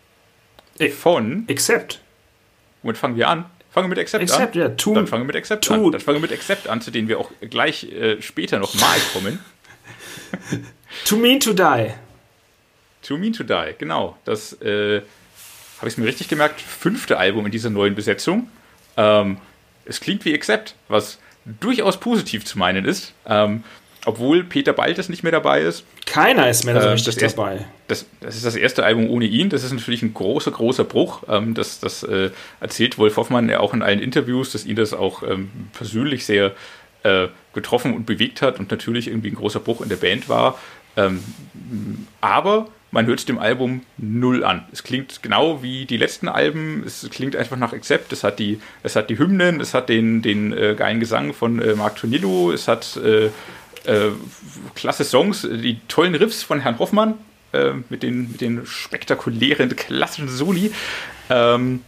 von... Accept. Womit fangen wir an? Fangen wir mit Accept, Accept, an? ja. To, Dann fangen wir mit Accept to- an. Dann fangen wir mit Accept an, zu denen wir auch gleich äh, später noch mal kommen. to Mean to Die. Too Mean to Die, genau. Das äh, habe ich mir richtig gemerkt. Fünfte Album in dieser neuen Besetzung. Ähm, es klingt wie Accept, was durchaus positiv zu meinen ist. Ähm, obwohl Peter Baltes nicht mehr dabei ist. Keiner ist mehr so Ähm, richtig das erste- dabei. Das, das ist das erste Album ohne ihn. Das ist natürlich ein großer, großer Bruch. Ähm, das das äh, erzählt Wolf Hoffmann ja auch in allen Interviews, dass ihn das auch ähm, persönlich sehr äh, getroffen und bewegt hat und natürlich irgendwie ein großer Bruch in der Band war. Ähm, aber man hört es dem Album null an. Es klingt genau wie die letzten Alben. Es klingt einfach nach Accept. Es hat die, es hat die Hymnen, es hat den, den äh, geilen Gesang von äh, Mark Tonillo, es hat äh, äh, klasse Songs, die tollen Riffs von Herrn Hoffmann äh, mit, den, mit den spektakulären, klassischen Soli. Ähm,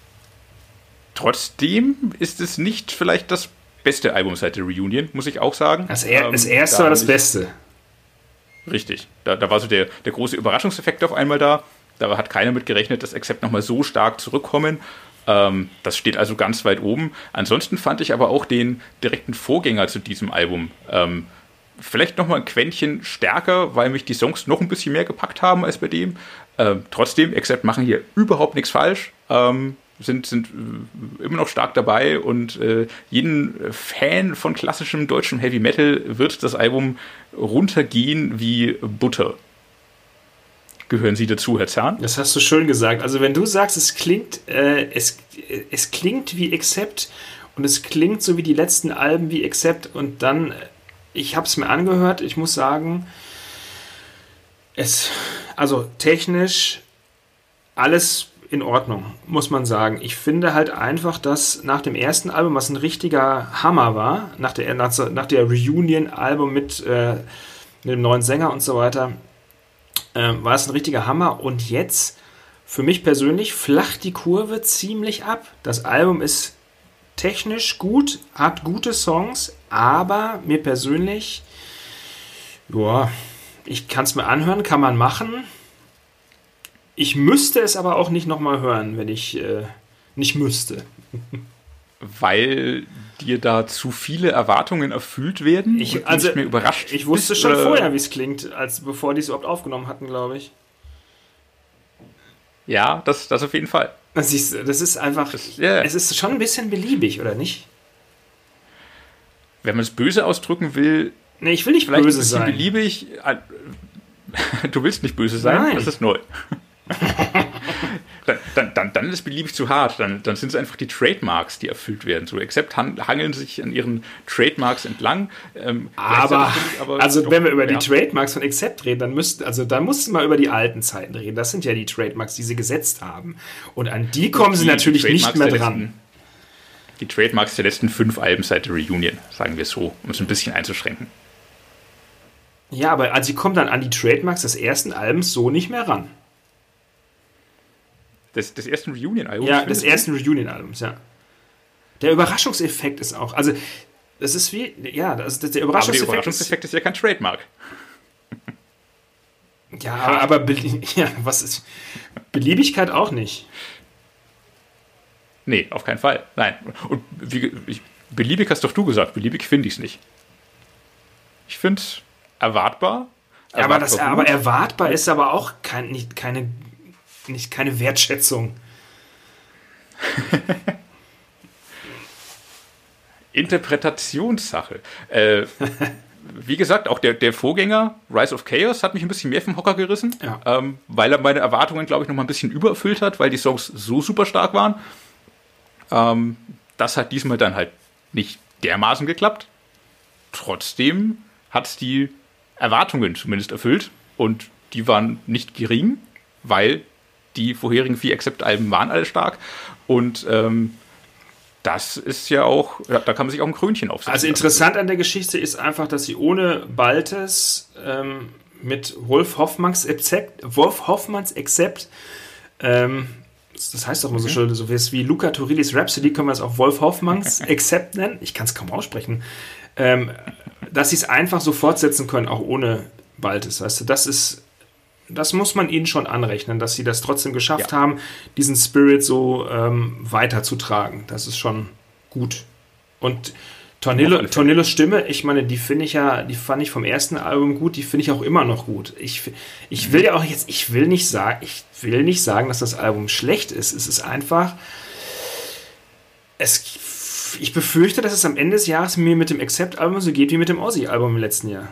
trotzdem ist es nicht vielleicht das beste Album seit der Reunion, muss ich auch sagen. Das, er, Ähm, das erste da war das hab ich- Beste. Richtig. Da, da war so der, der große Überraschungseffekt auf einmal da. Da hat keiner mit gerechnet, dass Accept nochmal so stark zurückkommen. Ähm, das steht also ganz weit oben. Ansonsten fand ich aber auch den direkten Vorgänger zu diesem Album ähm, vielleicht nochmal ein Quäntchen stärker, weil mich die Songs noch ein bisschen mehr gepackt haben als bei dem. Ähm, trotzdem, Accept machen hier überhaupt nichts falsch. Ähm, sind, sind äh, immer noch stark dabei und äh, jeden Fan von klassischem deutschem Heavy Metal wird das Album runtergehen wie Butter. Gehören Sie dazu, Herr Zahn? Das hast du schön gesagt. Also wenn du sagst, es klingt, äh, es, es klingt wie Accept und es klingt so wie die letzten Alben wie Accept und dann, ich habe es mir angehört, ich muss sagen, es, also technisch alles in Ordnung, muss man sagen. Ich finde halt einfach, dass nach dem ersten Album, was ein richtiger Hammer war, nach der, nach, nach der Reunion-Album mit, äh, mit dem neuen Sänger und so weiter, äh, war es ein richtiger Hammer. Und jetzt, für mich persönlich, flacht die Kurve ziemlich ab. Das Album ist technisch gut, hat gute Songs, aber mir persönlich, ja, ich kann es mir anhören, kann man machen. Ich müsste es aber auch nicht nochmal hören, wenn ich äh, nicht müsste. Weil dir da zu viele Erwartungen erfüllt werden Ich, und du also, nicht mehr überrascht ich wusste bist, schon oder? vorher, wie es klingt, als bevor die es überhaupt aufgenommen hatten, glaube ich. Ja, das, das auf jeden Fall. Das ist, das ist einfach, Das- ja. es ist schon ein bisschen beliebig, oder nicht? Wenn man es böse ausdrücken will, Nee, ich will nicht vielleicht böse ein bisschen sein. beliebig. Du willst nicht böse sein, Nein. das ist neu. dann, dann, dann, dann ist beliebig zu hart. Dann, dann sind es einfach die Trademarks, die erfüllt werden. So Accept han- hangeln sich an ihren Trademarks entlang. Ähm, Aber, gleichzeitig finde ich also doch, wenn wir über ja, die Trademarks von Accept reden, dann müssten, also dann mussten wir über die alten Zeiten reden. Das sind ja die Trademarks, die sie gesetzt haben. Und an die kommen sie die- natürlich die nicht Trademarks mehr der dran. Letzten, die Trademarks der letzten fünf Alben seit der Reunion, sagen wir so, um es ein bisschen einzuschränken. Ja, aber also sie kommen dann an die Trademarks des ersten Albums so nicht mehr ran. Des, des ersten Reunion-Albums? Ja, findest des du? ersten Reunion-Albums, ja. Der Überraschungseffekt ist auch, also das ist wie, ja, das, das, der Aber der Überraschungseffekt, Überraschungseffekt ist ja kein Trademark. ist, ja, aber, aber belie- ja, was ist, Beliebigkeit auch nicht. Nee, auf keinen Fall. Nein. Und wie, ich, beliebig hast doch du gesagt. Beliebig finde ich es nicht. Ich finde es erwartbar, Ja, aber, das, aber erwartbar ist aber auch kein, nicht, keine, nicht, keine Wertschätzung. Interpretationssache. Äh, wie gesagt, auch der, der Vorgänger, Rise of Chaos, hat mich ein bisschen mehr vom Hocker gerissen, ja. ähm, weil er meine Erwartungen, glaube ich, noch mal ein bisschen übererfüllt hat, weil die Songs so super stark waren. Ähm, das hat diesmal dann halt nicht dermaßen geklappt. Trotzdem hat es die Erwartungen zumindest erfüllt und die waren nicht gering, weil die vorherigen vier Accept-Alben waren alle stark und ähm, das ist ja auch, da kann man sich auch ein Krönchen aufsetzen. Also interessant an der Geschichte ist einfach, dass sie ohne Baltes ähm, mit Wolf Hoffmanns Accept, Wolf Hoffmanns Accept, ähm, das heißt doch mal so schön, so wie Luca Turillis Rhapsody, können wir es auch Wolf Hoffmanns Accept nennen. Ich kann es kaum aussprechen. Ähm, dass sie es einfach so fortsetzen können, auch ohne Baltes. Weißt du, das ist, das muss man ihnen schon anrechnen, dass sie das trotzdem geschafft ja. haben, diesen Spirit so ähm, weiterzutragen. Das ist schon gut. Und Tornillo, Tornillos Stimme, ich meine, die finde ich ja, die fand ich vom ersten Album gut, die finde ich auch immer noch gut. Ich, ich will ja auch jetzt, ich will nicht sagen, ich will nicht sagen, dass das Album schlecht ist. Es ist einfach, es, ich befürchte, dass es am Ende des Jahres mir mit dem Accept-Album so geht wie mit dem Ozzy-Album im letzten Jahr.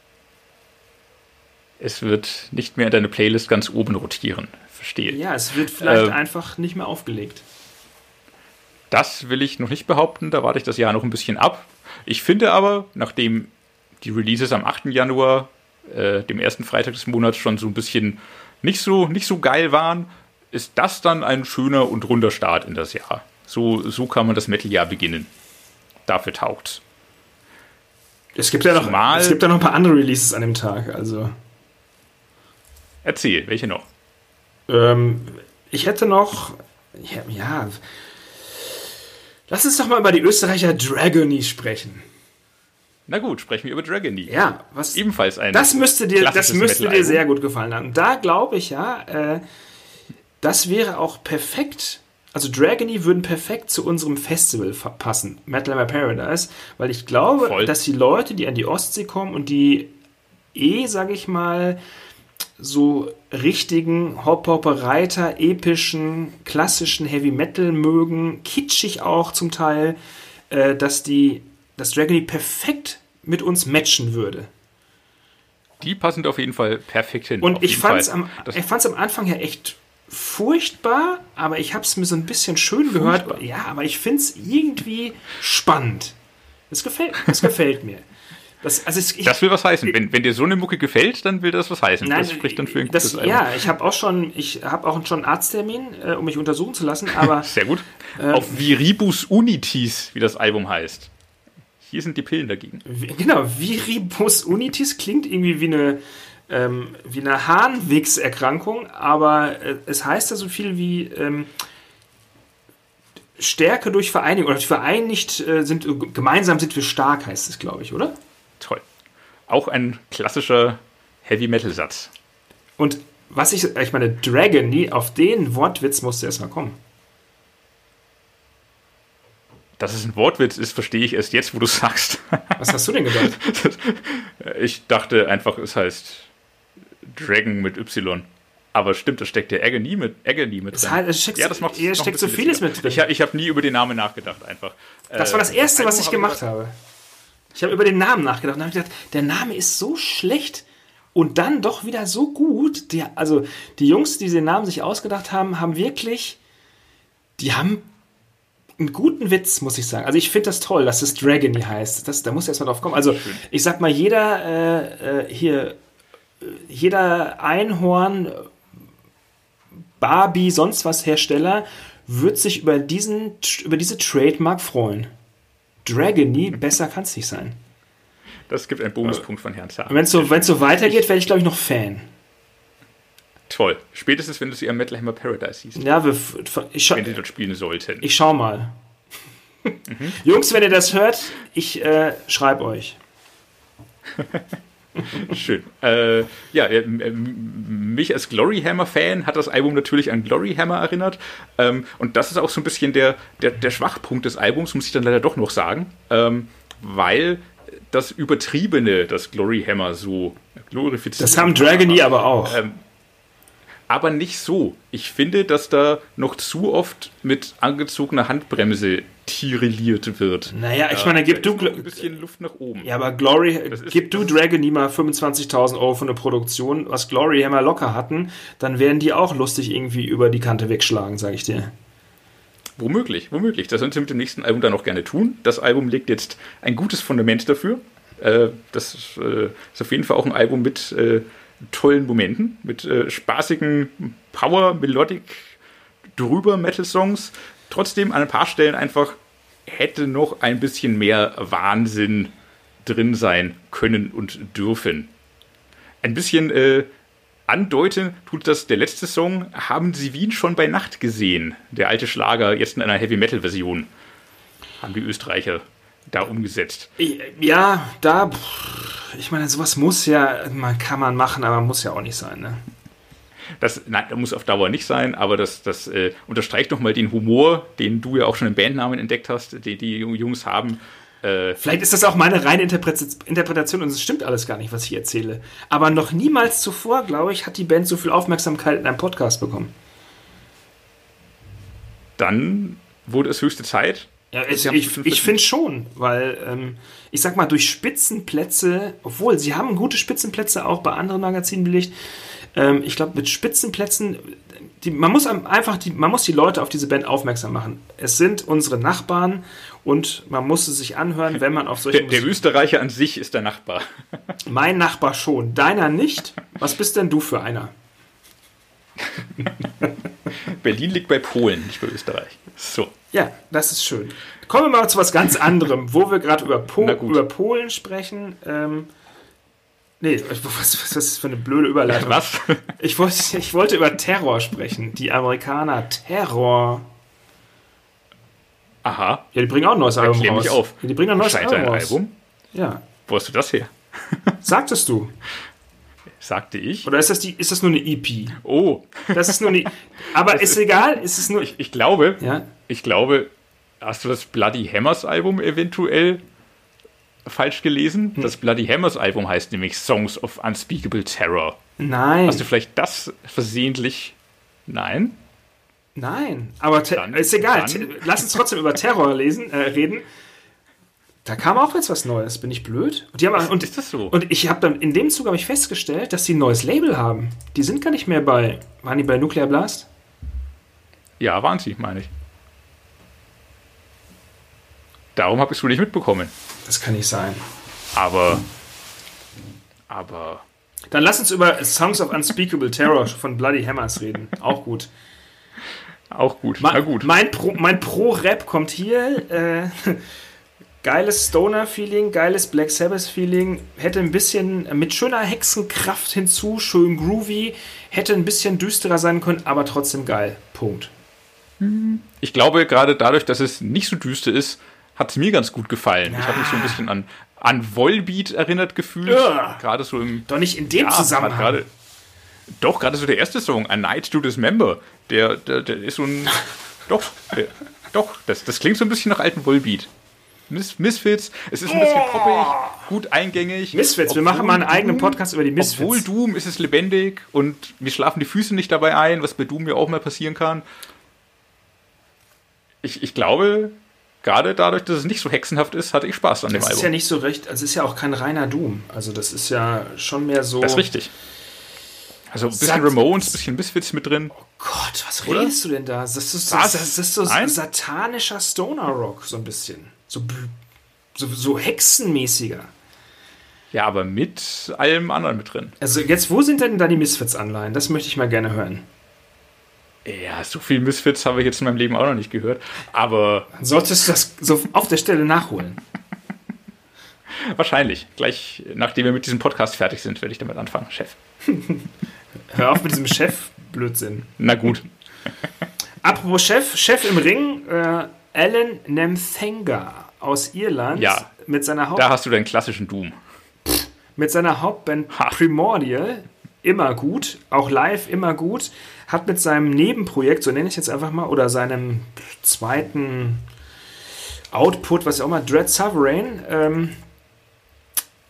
Es wird nicht mehr in deine Playlist ganz oben rotieren. Verstehe. Ja, es wird vielleicht ähm, einfach nicht mehr aufgelegt. Das will ich noch nicht behaupten, da warte ich das Jahr noch ein bisschen ab. Ich finde aber, nachdem die Releases am achten Januar, äh, dem ersten Freitag des Monats, schon so ein bisschen nicht so, nicht so geil waren, ist das dann ein schöner und runder Start in das Jahr. So, so kann man das Metal-Jahr beginnen. Dafür taugt's. Es gibt ja noch, Zumal, es gibt ja noch ein paar andere Releases an dem Tag, also... Erzähl, welche noch? Ähm, ich hätte noch... Ja, ja... Lass uns doch mal über die Österreicher Dragony sprechen. Na gut, sprechen wir über Dragony. Ja, was... Ebenfalls ein Das müsste dir, das müsste dir sehr gut gefallen haben. Da glaube ich ja, äh, das wäre auch perfekt... Also Dragony würden perfekt zu unserem Festival passen, Metal Hammer Paradise, weil ich glaube, Voll. dass die Leute, die an die Ostsee kommen und die eh, sag ich mal, so richtigen Hop-Hop-Reiter, epischen, klassischen Heavy Metal mögen, kitschig auch zum Teil, äh, dass die, dass Dragony perfekt mit uns matchen würde. Die passen auf jeden Fall perfekt hin. Und ich fand es am, am Anfang ja echt furchtbar, aber ich habe es mir so ein bisschen schön gehört. Furchtbar. Ja, aber ich finde es irgendwie spannend. Das gefällt, das gefällt mir. Das, also ich, das will was heißen. Wenn, wenn dir so eine Mucke gefällt, dann will das was heißen. Nein, das spricht dann für ein gutes Album. Ja, ich habe auch schon, ich habe auch schon einen Arzttermin, äh, um mich untersuchen zu lassen. Aber sehr gut. Ähm, Auf Viribus Unitis, wie das Album heißt. Hier sind die Pillen dagegen. Wie, genau, Viribus Unitis klingt irgendwie wie eine ähm, wie eine Harnwegserkrankung, aber äh, es heißt ja so viel wie ähm, Stärke durch Vereinigung oder vereinigt äh, sind, gemeinsam sind wir stark, heißt es, glaube ich, oder? Toll. Auch ein klassischer Heavy-Metal-Satz. Und was ich, ich meine, Dragony, auf den Wortwitz musste erstmal kommen. Dass es ein Wortwitz ist, verstehe ich erst jetzt, wo du es sagst. Was hast du denn gedacht? Ich dachte einfach, es heißt Dragon mit Y. Aber stimmt, da steckt der Agony mit, Agony mit drin. Das heißt, ja, das macht es steckt so vieles mit drin. Ich, ich habe nie über den Namen nachgedacht, einfach. Das war das Erste, was ich gemacht habe. Ich habe über den Namen nachgedacht und habe gedacht, der Name ist so schlecht und dann doch wieder so gut. Die, also die Jungs, die den Namen sich ausgedacht haben, haben wirklich, die haben einen guten Witz, muss ich sagen. Also ich finde das toll, dass es Dragony heißt. Das, da muss erstmal drauf kommen. Also schön. Ich sag mal, jeder äh, hier, jeder Einhorn, Barbie, sonst was Hersteller wird sich über diesen, über diese Trademark freuen. Dragony, besser kann es nicht sein. Das gibt einen Bonuspunkt von Herrn Zahn. Wenn es so, so weitergeht, werde ich, glaube ich, noch Fan. Toll. Spätestens, wenn du sie am Metal Hammer Paradise siehst. Ja, wir, ich scha- wenn sie dort spielen sollten. Ich schau mal. Mhm. Jungs, wenn ihr das hört, ich äh, schreibe euch. Schön. Äh, ja, äh, mich als Glory Hammer-Fan hat das Album natürlich an Glory Hammer erinnert. Ähm, und das ist auch so ein bisschen der, der, der Schwachpunkt des Albums, muss ich dann leider doch noch sagen. Ähm, weil das Übertriebene, das Glory Hammer so glorifiziert. Das haben Dragony aber auch. Ähm, aber nicht so. Ich finde, dass da noch zu oft mit angezogener Handbremse tirilliert wird. Naja, ich meine, gib du ein bisschen Luft nach oben. Ja, aber Glory, ist, gib du Dragony mal fünfundzwanzigtausend Euro für eine Produktion, was Glory Hammer locker hatten, dann werden die auch lustig irgendwie über die Kante wegschlagen, sag ich dir. Womöglich, womöglich. Das sollen sie mit dem nächsten Album dann auch gerne tun. Das Album legt jetzt ein gutes Fundament dafür. Äh, das ist, äh, ist auf jeden Fall auch ein Album mit äh, tollen Momenten, mit äh, spaßigen Power, Melodic, drüber Metal-Songs. Trotzdem an ein paar Stellen einfach hätte noch ein bisschen mehr Wahnsinn drin sein können und dürfen. Ein bisschen äh, andeuten tut das der letzte Song, Haben Sie Wien schon bei Nacht gesehen? Der alte Schlager, jetzt in einer Heavy-Metal-Version. Haben die Österreicher da umgesetzt. Ja, da, ich meine, sowas muss ja, man kann man machen, aber muss ja auch nicht sein, ne? Das, nein, das muss auf Dauer nicht sein, aber das, das äh, unterstreicht nochmal den Humor, den du ja auch schon im Bandnamen entdeckt hast, den die Jungs haben. Äh, Vielleicht ist das auch meine reine Interpretation und es stimmt alles gar nicht, was ich erzähle. Aber noch niemals zuvor, glaube ich, hat die Band so viel Aufmerksamkeit in einem Podcast bekommen. Dann wurde es höchste Zeit. Ja, ich, ich, ich finde schon, weil ähm, ich sag mal, durch Spitzenplätze, obwohl sie haben gute Spitzenplätze auch bei anderen Magazinen belegt, ähm, ich glaube, mit Spitzenplätzen, die, man muss einfach die, man muss die Leute auf diese Band aufmerksam machen. Es sind unsere Nachbarn und man muss es sich anhören, wenn man auf solche Der, der Österreicher an sich ist der Nachbar. Mein Nachbar schon, deiner nicht. Was bist denn du für einer? Berlin liegt bei Polen, nicht bei Österreich. So. Ja, das ist schön. Kommen wir mal zu was ganz anderem, wo wir gerade über, po- über Polen sprechen. Ähm, nee, was, was, was ist für eine blöde Überleitung? Was? Ich wollte, ich wollte über Terror sprechen. Die Amerikaner Terror. Aha. Ja, die bringen auch ein neues Album Erklär raus. mich auf. Ja, die bringen ein neues Scheint Album ein raus. Album? Ja. Wo hast du das her? Sagtest du? Sagte ich. Oder ist das, die, ist das nur eine E P? Oh. Das ist nur eine. Aber das ist egal. Ist es nur. Ich, ich glaube, ja? ich glaube, hast du das Bloody Hammers Album eventuell falsch gelesen? Hm. Das Bloody Hammers Album heißt nämlich Songs of Unspeakable Terror. Nein. Hast du vielleicht das versehentlich? Nein? Nein. Aber te- dann, ist egal. Dann. Lass uns trotzdem über Terror lesen, äh, reden. Da kam auch jetzt was Neues. Bin ich blöd? Und, die haben, und, ist das so? Und ich habe dann in dem Zug habe ich festgestellt, dass sie ein neues Label haben. Die sind gar nicht mehr bei. Waren die bei Nuclear Blast? Ja, waren sie, meine ich. Darum habe ich es wohl nicht mitbekommen. Das kann nicht sein. Aber. Aber. Dann lass uns über Songs of Unspeakable Terror von Bloody Hammers reden. Auch gut. Auch gut. Ma- Na gut. Mein Pro, mein Pro-Rap kommt hier. Äh, geiles Stoner-Feeling, geiles Black Sabbath-Feeling. Hätte ein bisschen mit schöner Hexenkraft hinzu, schön groovy. Hätte ein bisschen düsterer sein können, aber trotzdem geil. Punkt. Ich glaube, gerade dadurch, dass es nicht so düster ist, hat es mir ganz gut gefallen. Ja. Ich habe mich so ein bisschen an, an Volbeat erinnert gefühlt. Ja. Gerade so im. Doch nicht in dem Ja, Zusammenhang. Grade, doch, gerade so der erste Song, A Night to Dismember. Der, der, der ist so ein. doch, der, doch, das, das klingt so ein bisschen nach alten Volbeat. Mis, Misfits, es ist ein bisschen poppig, gut eingängig. Misfits, wir machen mal einen eigenen Podcast über die Misfits. Obwohl Doom ist es lebendig und mir schlafen die Füße nicht dabei ein, was bei Doom ja auch mal passieren kann. Ich, ich glaube, gerade dadurch, dass es nicht so hexenhaft ist, hatte ich Spaß an dem Das Album. ist ja nicht so recht, also es ist ja auch kein reiner Doom. Also das ist ja schon mehr so... Das ist richtig. Also ein bisschen Sagt- Ramones, ein bisschen Misfits mit drin. Oh Gott, was Oder? redest du denn da? Das ist so, Was? das ist so Nein? satanischer Stoner-Rock, so ein bisschen. So, bl- so, so hexenmäßiger. Ja, aber mit allem anderen mit drin. Also jetzt, wo sind denn da die Misfits-Anleihen? Das möchte ich mal gerne hören. Ja, so viel Misfits habe ich jetzt in meinem Leben auch noch nicht gehört. Aber Solltest du das so auf der Stelle nachholen? wahrscheinlich. Gleich nachdem wir mit diesem Podcast fertig sind, werde ich damit anfangen, Chef. Hör auf mit diesem Chef-Blödsinn. Na gut. Apropos Chef, Chef im Ring, äh, Alan Nemthenga aus Irland Ja, mit seiner Haupt- Da hast du deinen klassischen Doom. mit seiner Hauptband Ha. Primordial, immer gut, auch live immer gut, hat mit seinem Nebenprojekt, so nenne ich es jetzt einfach mal, oder seinem zweiten Output, was auch immer, Dread Sovereign, ähm,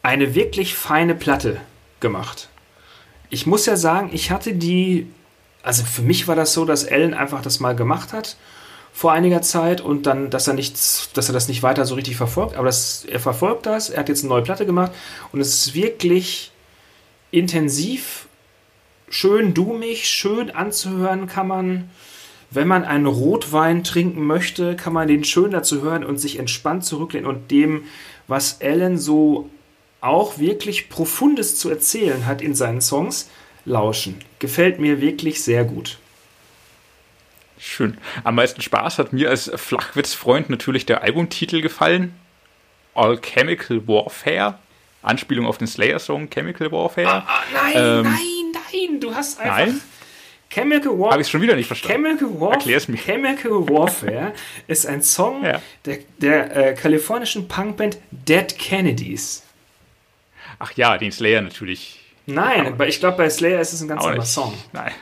eine wirklich feine Platte gemacht. Ich muss ja sagen, ich hatte die, also für mich war das so, dass Alan einfach das mal gemacht hat vor einiger Zeit und dann, dass er nichts, dass er das nicht weiter so richtig verfolgt, aber das, er verfolgt das, er hat jetzt eine neue Platte gemacht und es ist wirklich intensiv, schön dummig, schön anzuhören kann man. Wenn man einen Rotwein trinken möchte, kann man den schön dazu hören und sich entspannt zurücklehnen und dem, was Alan so auch wirklich Profundes zu erzählen hat in seinen Songs, lauschen. Gefällt mir wirklich sehr gut. Schön. Am meisten Spaß hat mir als Flachwitzfreund natürlich der Albumtitel gefallen. Alchemical Warfare. Anspielung auf den Slayer-Song Chemical Warfare. Ah, ah, nein, ähm, nein, nein. Du hast einfach... Nein? Chemical Warfare. Habe ich schon wieder nicht verstanden. Chemical, Warf- Erklär's mir. Chemical Warfare ist ein Song ja. der, der äh, kalifornischen Punkband Dead Kennedys. Ach ja, den Slayer natürlich. Nein, aber ich glaube, bei Slayer ist es ein ganz anderer nicht. Song. Nein.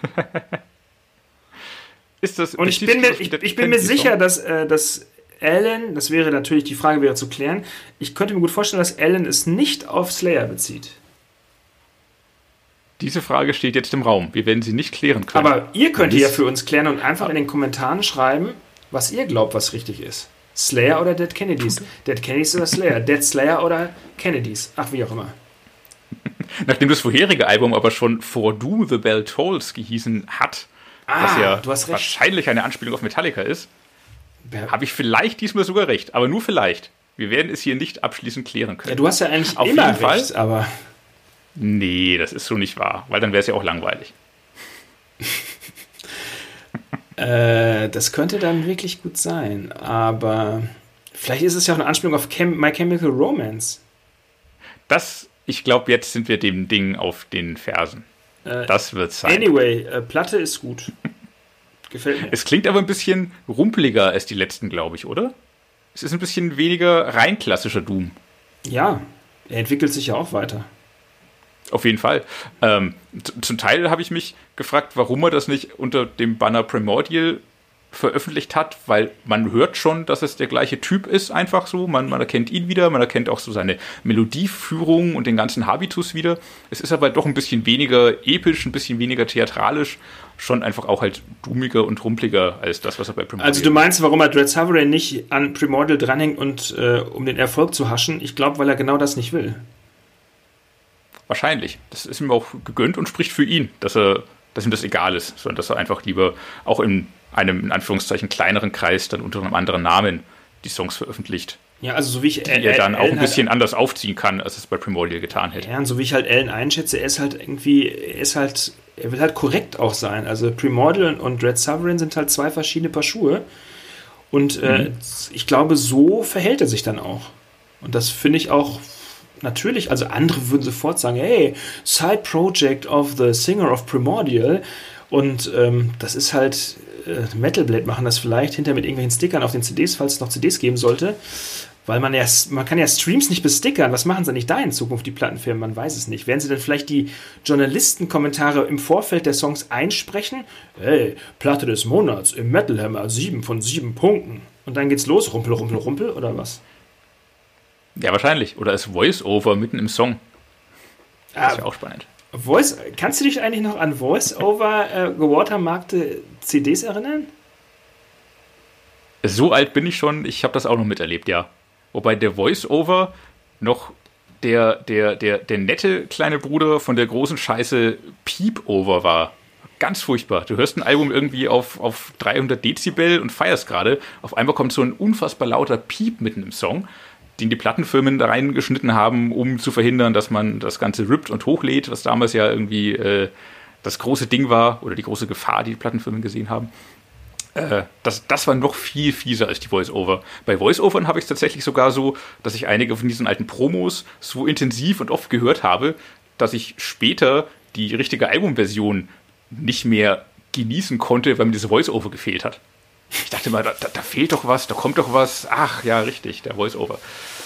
Ist das, Und ich bin mir, ich, ich bin mir sicher, dass, äh, dass Alan, das wäre natürlich, die Frage wäre zu klären, ich könnte mir gut vorstellen, dass Alan es nicht auf Slayer bezieht. Diese Frage steht jetzt im Raum. Wir werden sie nicht klären können. Aber ihr könnt die ja für uns klären und einfach in den Kommentaren schreiben, was ihr glaubt, was richtig ist. Slayer oder Dead Kennedys? Dead Kennedys oder Slayer? Dead Slayer oder Kennedys? Ach, wie auch immer. Nachdem das vorherige Album aber schon For Do the Bell Tolls gehießen hat, ah, was ja du hast recht. wahrscheinlich eine Anspielung auf Metallica ist, ja. habe ich vielleicht diesmal sogar recht. Aber nur vielleicht. Wir werden es hier nicht abschließend klären können. Ja, du hast ja eigentlich auf immer jeden recht, Fall, aber... Nee, das ist so nicht wahr, weil dann wäre es ja auch langweilig. äh, das könnte dann wirklich gut sein, aber vielleicht ist es ja auch eine Anspielung auf Chem- My Chemical Romance. Das, ich glaube, jetzt sind wir dem Ding auf den Fersen. Äh, das wird sein. Anyway, äh, Platte ist gut. Gefällt mir. Es klingt aber ein bisschen rumpeliger als die letzten, glaube ich, oder? Es ist ein bisschen weniger rein klassischer Doom. Ja, er entwickelt sich ja auch weiter. Auf jeden Fall. Ähm, z- zum Teil habe ich mich gefragt, warum er das nicht unter dem Banner Primordial veröffentlicht hat, weil man hört schon, dass es der gleiche Typ ist, einfach so. Man, man erkennt ihn wieder, man erkennt auch so seine Melodieführung und den ganzen Habitus wieder. Es ist aber doch ein bisschen weniger episch, ein bisschen weniger theatralisch, schon einfach auch halt doomiger und rumpeliger als das, was er bei Primordial... Also du meinst, warum er Dread Sovereign nicht an Primordial dranhängt und äh, um den Erfolg zu haschen? Ich glaube, weil er genau das nicht will. Wahrscheinlich. Das ist ihm auch gegönnt und spricht für ihn, dass er, dass ihm das egal ist, sondern dass er einfach lieber auch in einem, in Anführungszeichen, kleineren Kreis dann unter einem anderen Namen die Songs veröffentlicht. Ja, also so wie ich... Die er dann auch ein bisschen anders aufziehen kann, als es bei Primordial getan hätte. Ja, und so wie ich halt Alan einschätze, er ist halt irgendwie, er ist halt, er will halt korrekt auch sein. Also Primordial und Dread Sovereign sind halt zwei verschiedene Paar Schuhe. Und äh, mhm. ich glaube, so verhält er sich dann auch. Und das finde ich auch... Natürlich, also andere würden sofort sagen, hey, Side Project of the Singer of Primordial. Und ähm, das ist halt, äh, Metal Blade machen das vielleicht hinter mit irgendwelchen Stickern auf den C Ds, falls es noch C Ds geben sollte. Weil man ja, man kann ja Streams nicht bestickern. Was machen sie nicht da in Zukunft, die Plattenfirmen? Man weiß es nicht. Werden sie denn vielleicht die Journalistenkommentare im Vorfeld der Songs einsprechen? Hey, Platte des Monats im Metal Hammer, sieben von sieben Punkten. Und dann geht's los, rumpel, rumpel, rumpel, oder was? Ja, wahrscheinlich. Oder als Voice-Over mitten im Song. Das ah, ist ja auch spannend. Voice, kannst du dich eigentlich noch an Voice-Over äh, gewatermarkte C Ds erinnern? So alt bin ich schon, ich habe das auch noch miterlebt, ja. Wobei der Voice-Over noch der, der, der, der nette kleine Bruder von der großen Scheiße Peep-Over war. Ganz furchtbar. Du hörst ein Album irgendwie auf, auf dreihundert Dezibel und feierst gerade. Auf einmal kommt so ein unfassbar lauter Piep mitten im Song, den die Plattenfirmen da reingeschnitten haben, um zu verhindern, dass man das Ganze rippt und hochlädt, was damals ja irgendwie äh, das große Ding war oder die große Gefahr, die die Plattenfirmen gesehen haben. Äh, das, das war noch viel fieser als die Voice-Over. Bei Voice-Overn habe ich es tatsächlich sogar so, dass ich einige von diesen alten Promos so intensiv und oft gehört habe, dass ich später die richtige Albumversion nicht mehr genießen konnte, weil mir diese Voice-Over gefehlt hat. Ich dachte mal, da, da, da fehlt doch was, da kommt doch was. Ach, ja, richtig, der Voice-Over.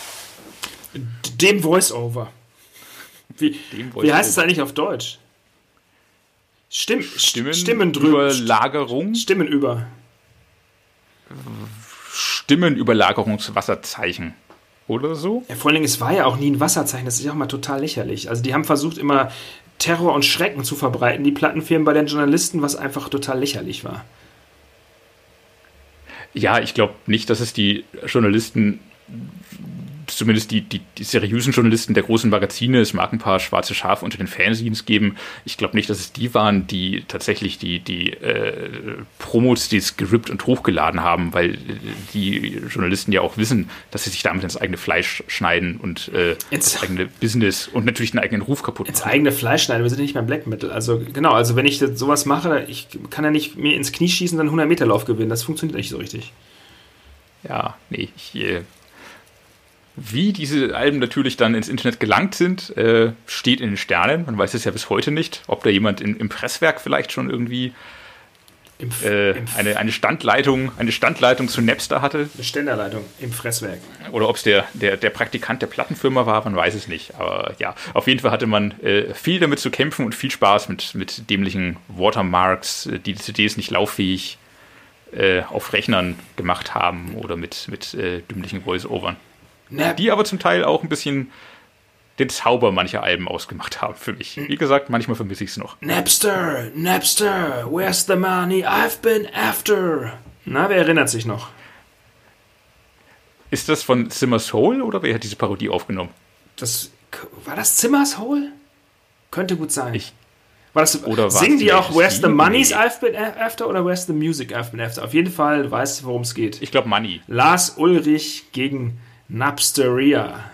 Dem Voice-Over. Wie, Dem Voice wie heißt es eigentlich auf Deutsch? Stimm, Stimmen, Stimmenüberlagerung? Stimmenüber. Stimmenüberlagerungswasserzeichen. oder so. Ja, vor allen Dingen, es war ja auch nie ein Wasserzeichen, das ist ja auch mal total lächerlich. Also die haben versucht immer Terror und Schrecken zu verbreiten, die Plattenfirmen bei den Journalisten, was einfach total lächerlich war. Ja, ich glaube nicht, dass es die Journalisten, zumindest die, die, die seriösen Journalisten der großen Magazine, es mag ein paar schwarze Schafe unter den Fanzines geben. Ich glaube nicht, dass es die waren, die tatsächlich die, die äh, Promos, die es gerippt und hochgeladen haben, weil die Journalisten ja auch wissen, dass sie sich damit ins eigene Fleisch schneiden und äh, das eigene Business und natürlich den eigenen Ruf kaputt machen. Ins eigene Fleisch schneiden, wir sind nicht beim Black Metal. Also genau, also wenn ich sowas mache, ich kann ja nicht mir ins Knie schießen, dann hundert Meter Lauf gewinnen. Das funktioniert nicht so richtig. Ja, nee, ich... Äh, Wie diese Alben natürlich dann ins Internet gelangt sind, äh, steht in den Sternen. Man weiß es ja bis heute nicht, ob da jemand in, im Presswerk vielleicht schon irgendwie Im, äh, im eine, eine Standleitung, eine Standleitung zu Napster hatte. Eine Ständerleitung im Fresswerk. Oder ob es der, der, der Praktikant der Plattenfirma war, man weiß es nicht. Aber ja, auf jeden Fall hatte man äh, viel damit zu kämpfen und viel Spaß mit, mit dämlichen Watermarks, die die C Ds nicht lauffähig äh, auf Rechnern gemacht haben oder mit, mit äh, dümmlichen Voice-Overn. Nap- die aber zum Teil auch ein bisschen den Zauber mancher Alben ausgemacht haben für mich. Wie gesagt, manchmal vermisse ich es noch. Napster, Napster, where's the money I've been after? Na, wer erinnert sich noch? Ist das von Zimmer's Hole oder wer hat diese Parodie aufgenommen? Das, war das Zimmer's Hole? Könnte gut sein. Ich, war das, oder singen die auch Where's the Money's nee. I've been after oder Where's the Music I've been after? Auf jeden Fall weißt du, worum es geht. Ich glaube Money. Lars Ulrich gegen Napsteria.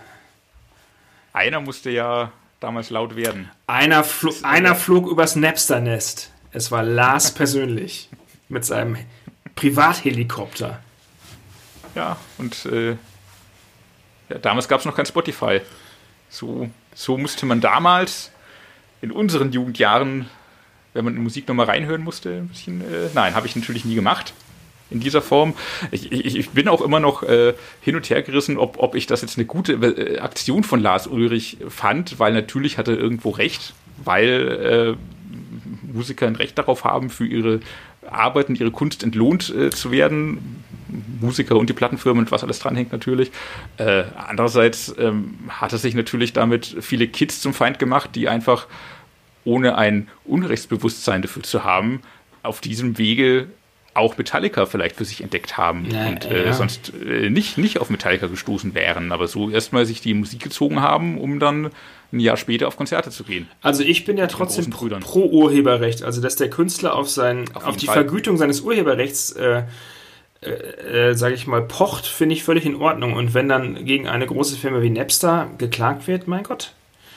Einer musste ja damals laut werden. Einer, fl- einer flog übers Napster-Nest. Es war Lars persönlich. Mit seinem Privathelikopter. Ja, und äh, ja, damals gab es noch kein Spotify. So, so musste man damals in unseren Jugendjahren, wenn man in Musik nochmal reinhören musste, ein bisschen. Äh, nein, habe ich natürlich nie gemacht. In dieser Form. Ich, ich, ich bin auch immer noch äh, hin und her gerissen, ob, ob ich das jetzt eine gute äh, Aktion von Lars Ulrich fand, weil natürlich hat er irgendwo recht, weil äh, Musiker ein Recht darauf haben, für ihre Arbeiten, ihre Kunst entlohnt äh, zu werden. Musiker und die Plattenfirmen und was alles dranhängt natürlich. Äh, andererseits ähm, hat er sich natürlich damit viele Kids zum Feind gemacht, die einfach ohne ein Unrechtsbewusstsein dafür zu haben, auf diesem Wege auch Metallica vielleicht für sich entdeckt haben ja, und äh, ja. sonst äh, nicht, nicht auf Metallica gestoßen wären, aber so erstmal sich die Musik gezogen haben, um dann ein Jahr später auf Konzerte zu gehen. Also ich bin ja trotzdem pro, pro Urheberrecht, also dass der Künstler auf, sein, auf, auf die Fall. Vergütung seines Urheberrechts, äh, äh, äh, sage ich mal, pocht, finde ich völlig in Ordnung. Und wenn dann gegen eine große Firma wie Napster geklagt wird, mein Gott,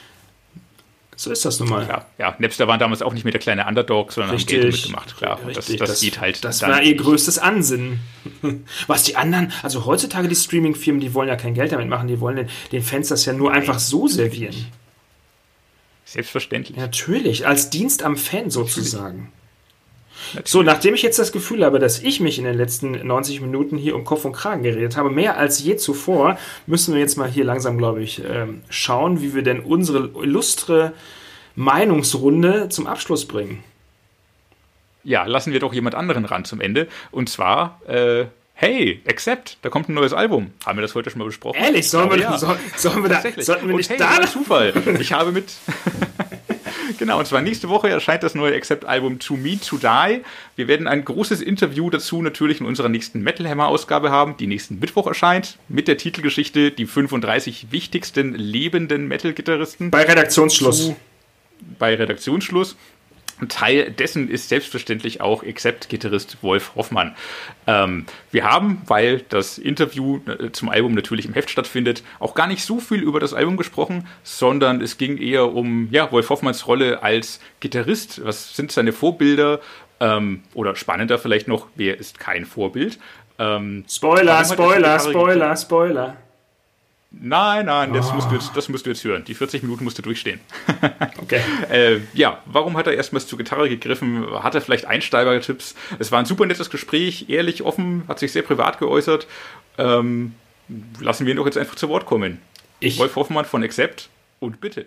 so ist das nun mal. Klar, ja, Napster waren damals auch nicht mehr der kleine Underdog, sondern richtig, haben Geld mitgemacht. Klar, richtig, das, das, das geht halt. Das war ihr größtes Ansinnen. Was die anderen, also heutzutage die Streaming-Firmen, die wollen ja kein Geld damit machen, die wollen den, den Fans das ja nur Nein. einfach so servieren. Selbstverständlich. Natürlich, als Dienst am Fan sozusagen. Natürlich. So, nachdem ich jetzt das Gefühl habe, dass ich mich in den letzten neunzig Minuten hier um Kopf und Kragen geredet habe, mehr als je zuvor, müssen wir jetzt mal hier langsam, glaube ich, schauen, wie wir denn unsere illustre Meinungsrunde zum Abschluss bringen. Ja, lassen wir doch jemand anderen ran zum Ende. Und zwar, äh, hey, Accept, da kommt ein neues Album. Haben wir das heute schon mal besprochen? Ehrlich, sollen wir, ja. soll, sollen wir da, sollten wir nicht hey, da... Zufall, ich habe mit... Genau, und zwar nächste Woche erscheint das neue Accept-Album To Me, To Die. Wir werden ein großes Interview dazu natürlich in unserer nächsten Metal Hammer-Ausgabe haben, die nächsten Mittwoch erscheint, mit der Titelgeschichte Die fünfunddreißig wichtigsten lebenden Metal-Gitarristen. Bei Redaktionsschluss. Zu, bei Redaktionsschluss. Teil dessen ist selbstverständlich auch Accept-Gitarrist Wolf Hoffmann. Ähm, wir haben, weil das Interview zum Album natürlich im Heft stattfindet, auch gar nicht so viel über das Album gesprochen, sondern es ging eher um ja, Wolf Hoffmanns Rolle als Gitarrist. Was sind seine Vorbilder? Ähm, oder spannender vielleicht noch, wer ist kein Vorbild? Ähm, Spoiler, Spoiler, Spoiler, Spoiler. Nein, nein, das, oh. musst du jetzt, das musst du jetzt hören. Die vierzig Minuten musst du durchstehen. Okay. äh, ja, warum hat er erstmals zur Gitarre gegriffen? Hat er vielleicht Einsteigertipps? Es war ein super nettes Gespräch, ehrlich, offen, hat sich sehr privat geäußert. Ähm, lassen wir ihn doch jetzt einfach zu Wort kommen. Ich. Wolf Hoffmann von Accept und bitte.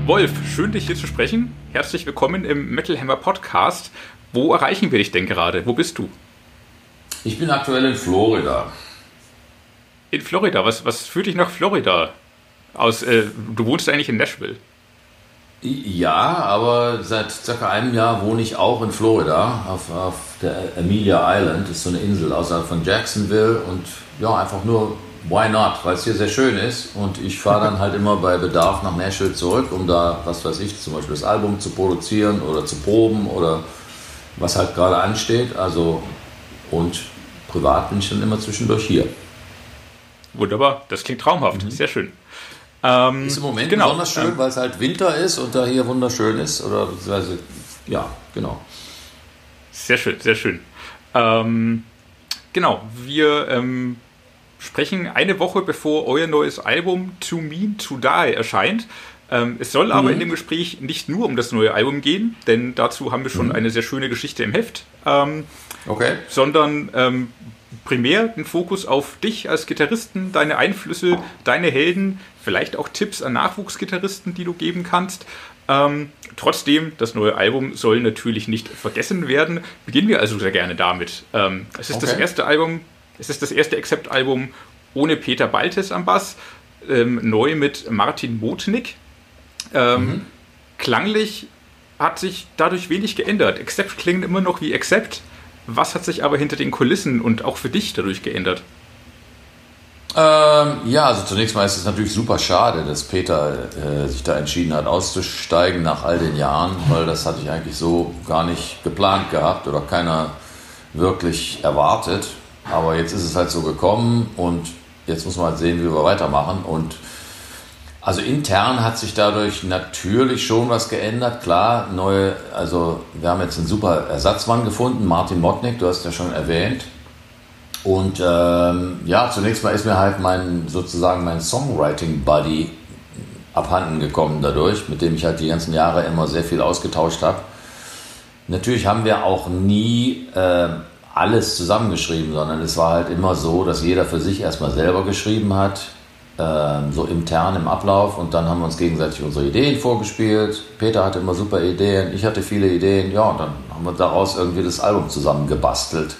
Wolf, schön dich hier zu sprechen. Herzlich willkommen im Metal Hammer Podcast. Wo erreichen wir dich denn gerade? Wo bist du? Ich bin aktuell in Florida. In Florida? Was, was führt dich nach Florida? Aus, äh, du wohnst eigentlich in Nashville. Ja, aber seit circa einem Jahr wohne ich auch in Florida, auf, auf der Amelia Island. Das ist so eine Insel außerhalb von Jacksonville. Und ja, einfach nur, why not? Weil es hier sehr schön ist. Und ich fahre dann halt immer bei Bedarf nach Nashville zurück, um da, was weiß ich, zum Beispiel das Album zu produzieren oder zu proben oder was halt gerade ansteht. Also, und privat bin ich dann immer zwischendurch hier. Wunderbar, das klingt traumhaft, mhm. Sehr schön. Ähm, ist im Moment genau. besonders schön, ähm, weil es halt Winter ist und da hier wunderschön ist. Oder beziehungsweise, ja, genau. Sehr schön, sehr schön. Ähm, genau, wir ähm, sprechen eine Woche bevor euer neues Album To Mean To Die erscheint. Ähm, es soll aber mhm. in dem Gespräch nicht nur um das neue Album gehen, denn dazu haben wir schon mhm. eine sehr schöne Geschichte im Heft. Ähm, okay. Sondern ähm, primär den Fokus auf dich als Gitarristen, deine Einflüsse, deine Helden, vielleicht auch Tipps an Nachwuchsgitarristen, die du geben kannst. Ähm, trotzdem, das neue Album soll natürlich nicht vergessen werden. Beginnen wir also sehr gerne damit. Ähm, es ist okay. das erste Album, es ist das erste Accept-Album ohne Peter Baltes am Bass, ähm, neu mit Martin Modnick. Ähm, mhm. Klanglich hat sich dadurch wenig geändert. Accept klingt immer noch wie Accept. Was hat sich aber hinter den Kulissen und auch für dich dadurch geändert? Ähm, ja, also zunächst mal ist es natürlich super schade, dass Peter äh, sich da entschieden hat, auszusteigen nach all den Jahren, weil das hatte ich eigentlich so gar nicht geplant gehabt oder keiner wirklich erwartet. Aber jetzt ist es halt so gekommen und jetzt muss man halt sehen, wie wir weitermachen. Und also intern hat sich dadurch natürlich schon was geändert. Klar, neue, also wir haben jetzt einen super Ersatzmann gefunden, Martin Modnick, du hast ja schon erwähnt. Und ähm, ja, zunächst mal ist mir halt mein sozusagen mein Songwriting-Buddy abhanden gekommen dadurch, mit dem ich halt die ganzen Jahre immer sehr viel ausgetauscht habe. Natürlich haben wir auch nie äh, alles zusammengeschrieben, sondern es war halt immer so, dass jeder für sich erstmal selber geschrieben hat, äh, so intern im Ablauf, und dann haben wir uns gegenseitig unsere Ideen vorgespielt. Peter hatte immer super Ideen, ich hatte viele Ideen, ja, und dann haben wir daraus irgendwie das Album zusammen gebastelt.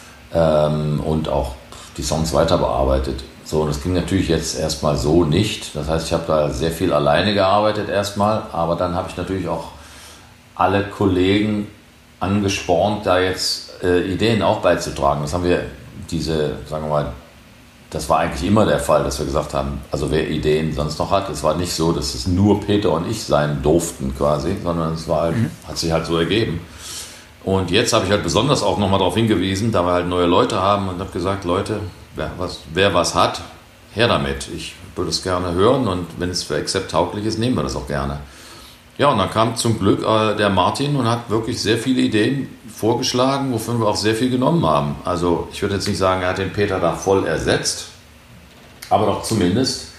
Ähm, und auch die Songs weiter bearbeitet. So, und das ging natürlich jetzt erstmal so nicht. Das heißt, ich habe da sehr viel alleine gearbeitet erstmal, aber dann habe ich natürlich auch alle Kollegen angespornt, da jetzt äh, Ideen auch beizutragen. Das haben wir, diese, sagen wir mal, das war eigentlich immer der Fall, dass wir gesagt haben, also wer Ideen sonst noch hat, es war nicht so, dass es nur Peter und ich sein durften quasi, sondern es war halt, mhm. hat sich halt so ergeben. Und jetzt habe ich halt besonders auch nochmal darauf hingewiesen, da wir halt neue Leute haben, und habe gesagt, Leute, wer was, wer was hat, her damit. Ich würde es gerne hören, und wenn es für Accept tauglich ist, nehmen wir das auch gerne. Ja, und dann kam zum Glück äh, der Martin und hat wirklich sehr viele Ideen vorgeschlagen, wovon wir auch sehr viel genommen haben. Also ich würde jetzt nicht sagen, er hat den Peter da voll ersetzt, aber doch zumindest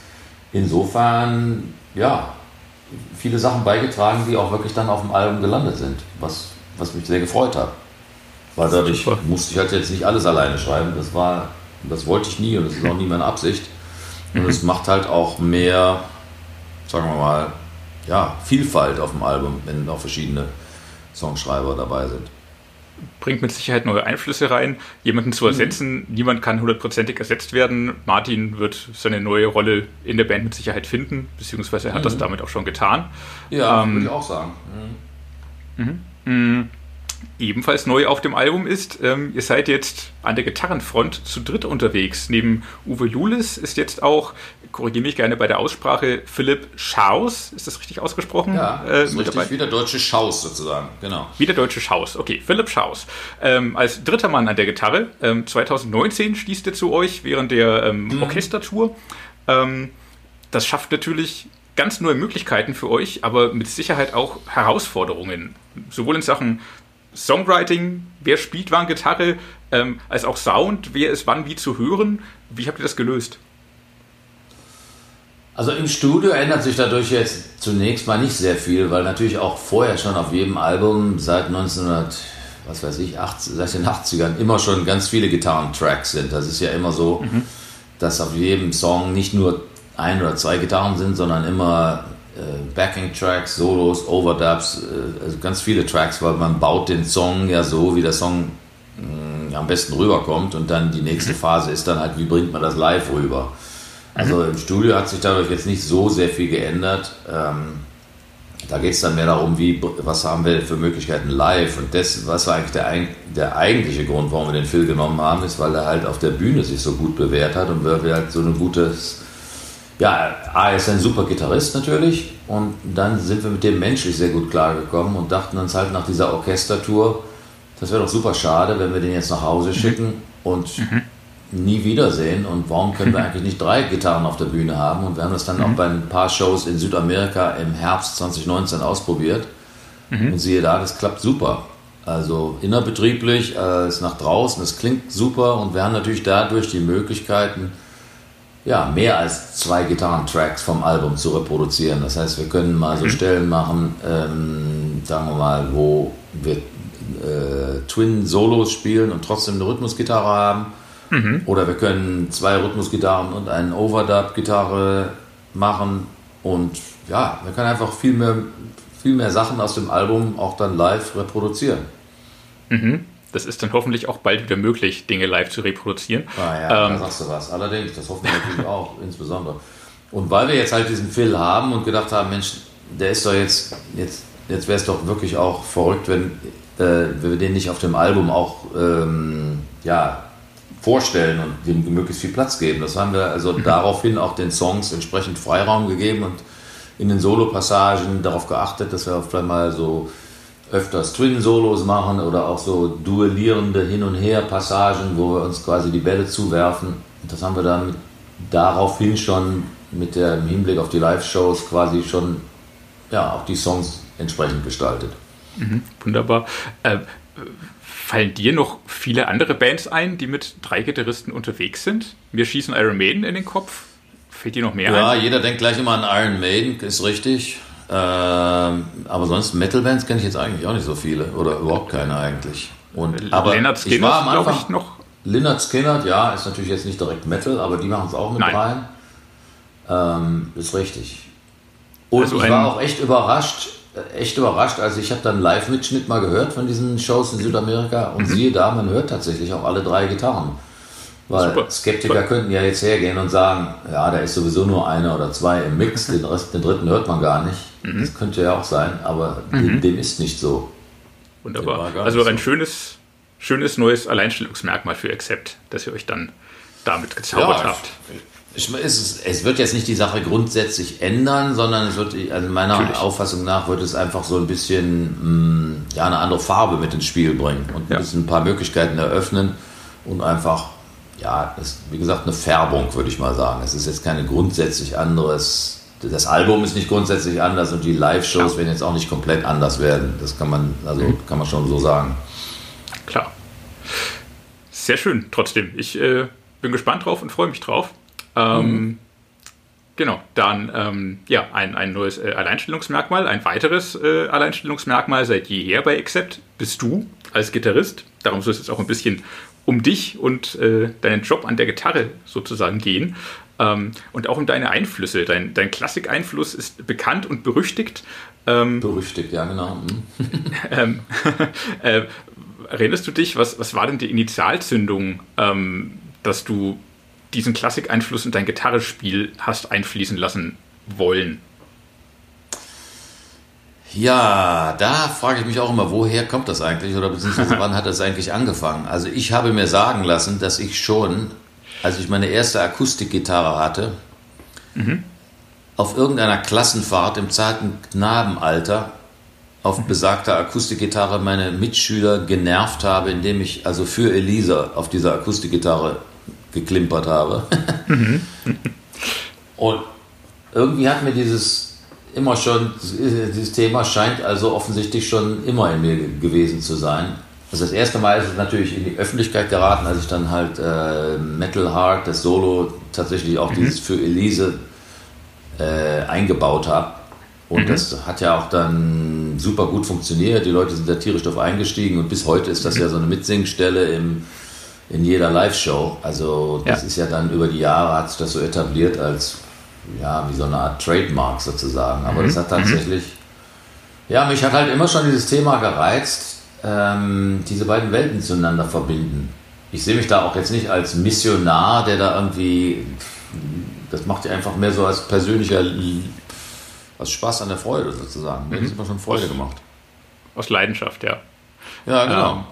insofern, ja, viele Sachen beigetragen, die auch wirklich dann auf dem Album gelandet sind, was was mich sehr gefreut hat. Weil dadurch Super. musste ich halt jetzt nicht alles alleine schreiben. Das war, das wollte ich nie, und das ist auch nie meine Absicht. Und es macht halt auch mehr, sagen wir mal, ja, Vielfalt auf dem Album, wenn auch verschiedene Songschreiber dabei sind. Bringt mit Sicherheit neue Einflüsse rein, jemanden zu ersetzen. Mhm. Niemand kann hundertprozentig ersetzt werden. Martin wird seine neue Rolle in der Band mit Sicherheit finden, beziehungsweise er hat mhm. das damit auch schon getan. Ja, ähm, würde ich auch sagen. Mhm. Mhm. Ebenfalls neu auf dem Album ist, ähm, ihr seid jetzt an der Gitarrenfront zu dritt unterwegs. Neben Uwe Lulis ist jetzt auch, korrigiere mich gerne bei der Aussprache, Philipp Schaus, ist das richtig ausgesprochen? Ja, äh, ist richtig, dabei? Wie der deutsche Schaus sozusagen, genau. Wie der deutsche Schaus, okay, Philipp Schaus. Ähm, als dritter Mann an der Gitarre, ähm, zwanzig neunzehn stieß er zu euch während der ähm, mhm. Orchestertour. Ähm, das schafft natürlich ganz neue Möglichkeiten für euch, aber mit Sicherheit auch Herausforderungen, sowohl in Sachen Songwriting, wer spielt wann Gitarre, ähm, als auch Sound, wer ist wann wie zu hören. Wie habt ihr das gelöst? Also im Studio ändert sich dadurch jetzt zunächst mal nicht sehr viel, weil natürlich auch vorher schon auf jedem Album seit neunzehnhundert, was weiß ich, achtzig, seit den achtzigern immer schon ganz viele Gitarrentracks sind. Das ist ja immer so, mhm. dass auf jedem Song nicht nur ein oder zwei Gitarren sind, sondern immer äh, Backing-Tracks, Solos, Overdubs, äh, also ganz viele Tracks, weil man baut den Song ja so, wie der Song mh, am besten rüberkommt und dann die nächste Phase ist dann halt, wie bringt man das live rüber. Also im Studio hat sich dadurch jetzt nicht so sehr viel geändert. Ähm, da geht es dann mehr darum, wie, was haben wir für Möglichkeiten live. Und das, was war eigentlich der, der eigentliche Grund, warum wir den Phil genommen haben, ist, weil er halt auf der Bühne sich so gut bewährt hat und weil wir halt so ein gutes, ja, A, er ist ein super Gitarrist natürlich und dann sind wir mit dem menschlich sehr gut klargekommen und dachten uns halt nach dieser Orchestertour, das wäre doch super schade, wenn wir den jetzt nach Hause schicken und mhm. nie wiedersehen und warum können wir eigentlich nicht drei Gitarren auf der Bühne haben und wir haben das dann mhm. auch bei ein paar Shows in Südamerika im Herbst zwanzig neunzehn ausprobiert mhm. und siehe da, das klappt super. Also innerbetrieblich, äh, ist nach draußen, es klingt super und wir haben natürlich dadurch die Möglichkeiten, ja, mehr als zwei Gitarrentracks vom Album zu reproduzieren. Das heißt, wir können mal so mhm. Stellen machen, ähm, sagen wir mal, wo wir äh, Twin-Solos spielen und trotzdem eine Rhythmusgitarre haben. Mhm. Oder wir können zwei Rhythmusgitarren und eine Overdub-Gitarre machen und ja, wir können einfach viel mehr, viel mehr Sachen aus dem Album auch dann live reproduzieren. Mhm. Das ist dann hoffentlich auch bald wieder möglich, Dinge live zu reproduzieren. Ah ja, ähm, da sagst du was. Allerdings, das hoffen wir natürlich auch, insbesondere. Und weil wir jetzt halt diesen Phil haben und gedacht haben, Mensch, der ist doch jetzt, jetzt, jetzt wäre es doch wirklich auch verrückt, wenn, äh, wenn wir den nicht auf dem Album auch ähm, ja, vorstellen und dem möglichst viel Platz geben. Das haben wir also mhm. daraufhin auch den Songs entsprechend Freiraum gegeben und in den Solo-Passagen darauf geachtet, dass wir auf einmal so öfters Twin-Solos machen oder auch so duellierende Hin- und Her-Passagen, wo wir uns quasi die Bälle zuwerfen. Und das haben wir dann daraufhin schon mit dem Hinblick auf die Live-Shows quasi schon, ja, auch die Songs entsprechend gestaltet. Mhm, wunderbar. Äh, fallen dir noch viele andere Bands ein, die mit drei Gitarristen unterwegs sind? Mir schießen Iron Maiden in den Kopf. Fällt dir noch mehr ja, ein? Ja, jeder denkt gleich immer an Iron Maiden, ist richtig. Ähm, aber sonst Metal-Bands kenne ich jetzt eigentlich auch nicht so viele oder überhaupt keine eigentlich. Und, aber Lynyrd Skynyrd, glaube ich, noch. Lynyrd Skynyrd, ja, ist natürlich jetzt nicht direkt Metal, aber die machen es auch mit Nein. rein. Ähm, ist richtig. Und also ich war auch echt überrascht, echt überrascht, also ich habe dann einen Live-Mitschnitt mal gehört von diesen Shows in Südamerika und mhm. siehe da, man hört tatsächlich auch alle drei Gitarren. Weil Super. Skeptiker Super. könnten ja jetzt hergehen und sagen, ja, da ist sowieso nur eine oder zwei im Mix, den, Rest, den dritten hört man gar nicht. Mhm. Das könnte ja auch sein, aber mhm. dem, dem ist nicht so. Wunderbar. Also ein so. schönes, schönes neues Alleinstellungsmerkmal für Accept, dass ihr euch dann damit gezaubert ja, habt. Ich, es, es wird jetzt nicht die Sache grundsätzlich ändern, sondern es wird, also meiner Natürlich. Auffassung nach, wird es einfach so ein bisschen mh, ja, eine andere Farbe mit ins Spiel bringen und ein, ja. bisschen ein paar Möglichkeiten eröffnen und einfach ja, das ist, wie gesagt, eine Färbung, würde ich mal sagen. Es ist jetzt keine grundsätzlich anderes, das Album ist nicht grundsätzlich anders und die Live-Shows ja. werden jetzt auch nicht komplett anders werden. Das kann man, also mhm. kann man schon so sagen. Klar. Sehr schön, trotzdem. Ich äh, bin gespannt drauf und freue mich drauf. Ähm, mhm. Genau, dann ähm, ja, ein, ein neues äh, Alleinstellungsmerkmal, ein weiteres äh, Alleinstellungsmerkmal seit jeher bei Accept bist du als Gitarrist. Darum soll es jetzt auch ein bisschen um dich und äh, deinen Job an der Gitarre sozusagen gehen ähm, und auch um deine Einflüsse. Dein, dein Klassik-Einfluss ist bekannt und berüchtigt. Ähm, berüchtigt, ja genau. ähm, äh, erinnerst du dich, was, was war denn die Initialzündung, ähm, dass du diesen Klassik-Einfluss in dein Gitarrespiel hast einfließen lassen wollen? Ja, da frage ich mich auch immer, woher kommt das eigentlich oder beziehungsweise wann hat das eigentlich angefangen? Also ich habe mir sagen lassen, dass ich schon, als ich meine erste Akustikgitarre hatte, mhm. auf irgendeiner Klassenfahrt im zarten Knabenalter auf besagter Akustikgitarre meine Mitschüler genervt habe, indem ich also für Elisa auf dieser Akustikgitarre geklimpert habe. Mhm. Und irgendwie hat mir dieses immer schon, dieses Thema scheint also offensichtlich schon immer in mir gewesen zu sein. Also das erste Mal ist es natürlich in die Öffentlichkeit geraten, als ich dann halt äh, Metal Hard, das Solo, tatsächlich auch mhm. dieses für Elise äh, eingebaut habe. Und mhm. das hat ja auch dann super gut funktioniert. Die Leute sind da tierisch drauf eingestiegen und bis heute ist das mhm. ja so eine Mitsingstelle im, in jeder Live-Show. Also das ja. ist ja dann über die Jahre hat sich das so etabliert als ja, wie so eine Art Trademark sozusagen. Aber mhm. das hat tatsächlich, ja, mich hat halt immer schon dieses Thema gereizt, ähm, diese beiden Welten zueinander verbinden. Ich sehe mich da auch jetzt nicht als Missionar, der da irgendwie, das macht ja einfach mehr so als persönlicher, als Spaß an der Freude sozusagen. Mhm. Das ist immer schon Freude aus, gemacht. Aus Leidenschaft, ja. Ja, genau. Ähm,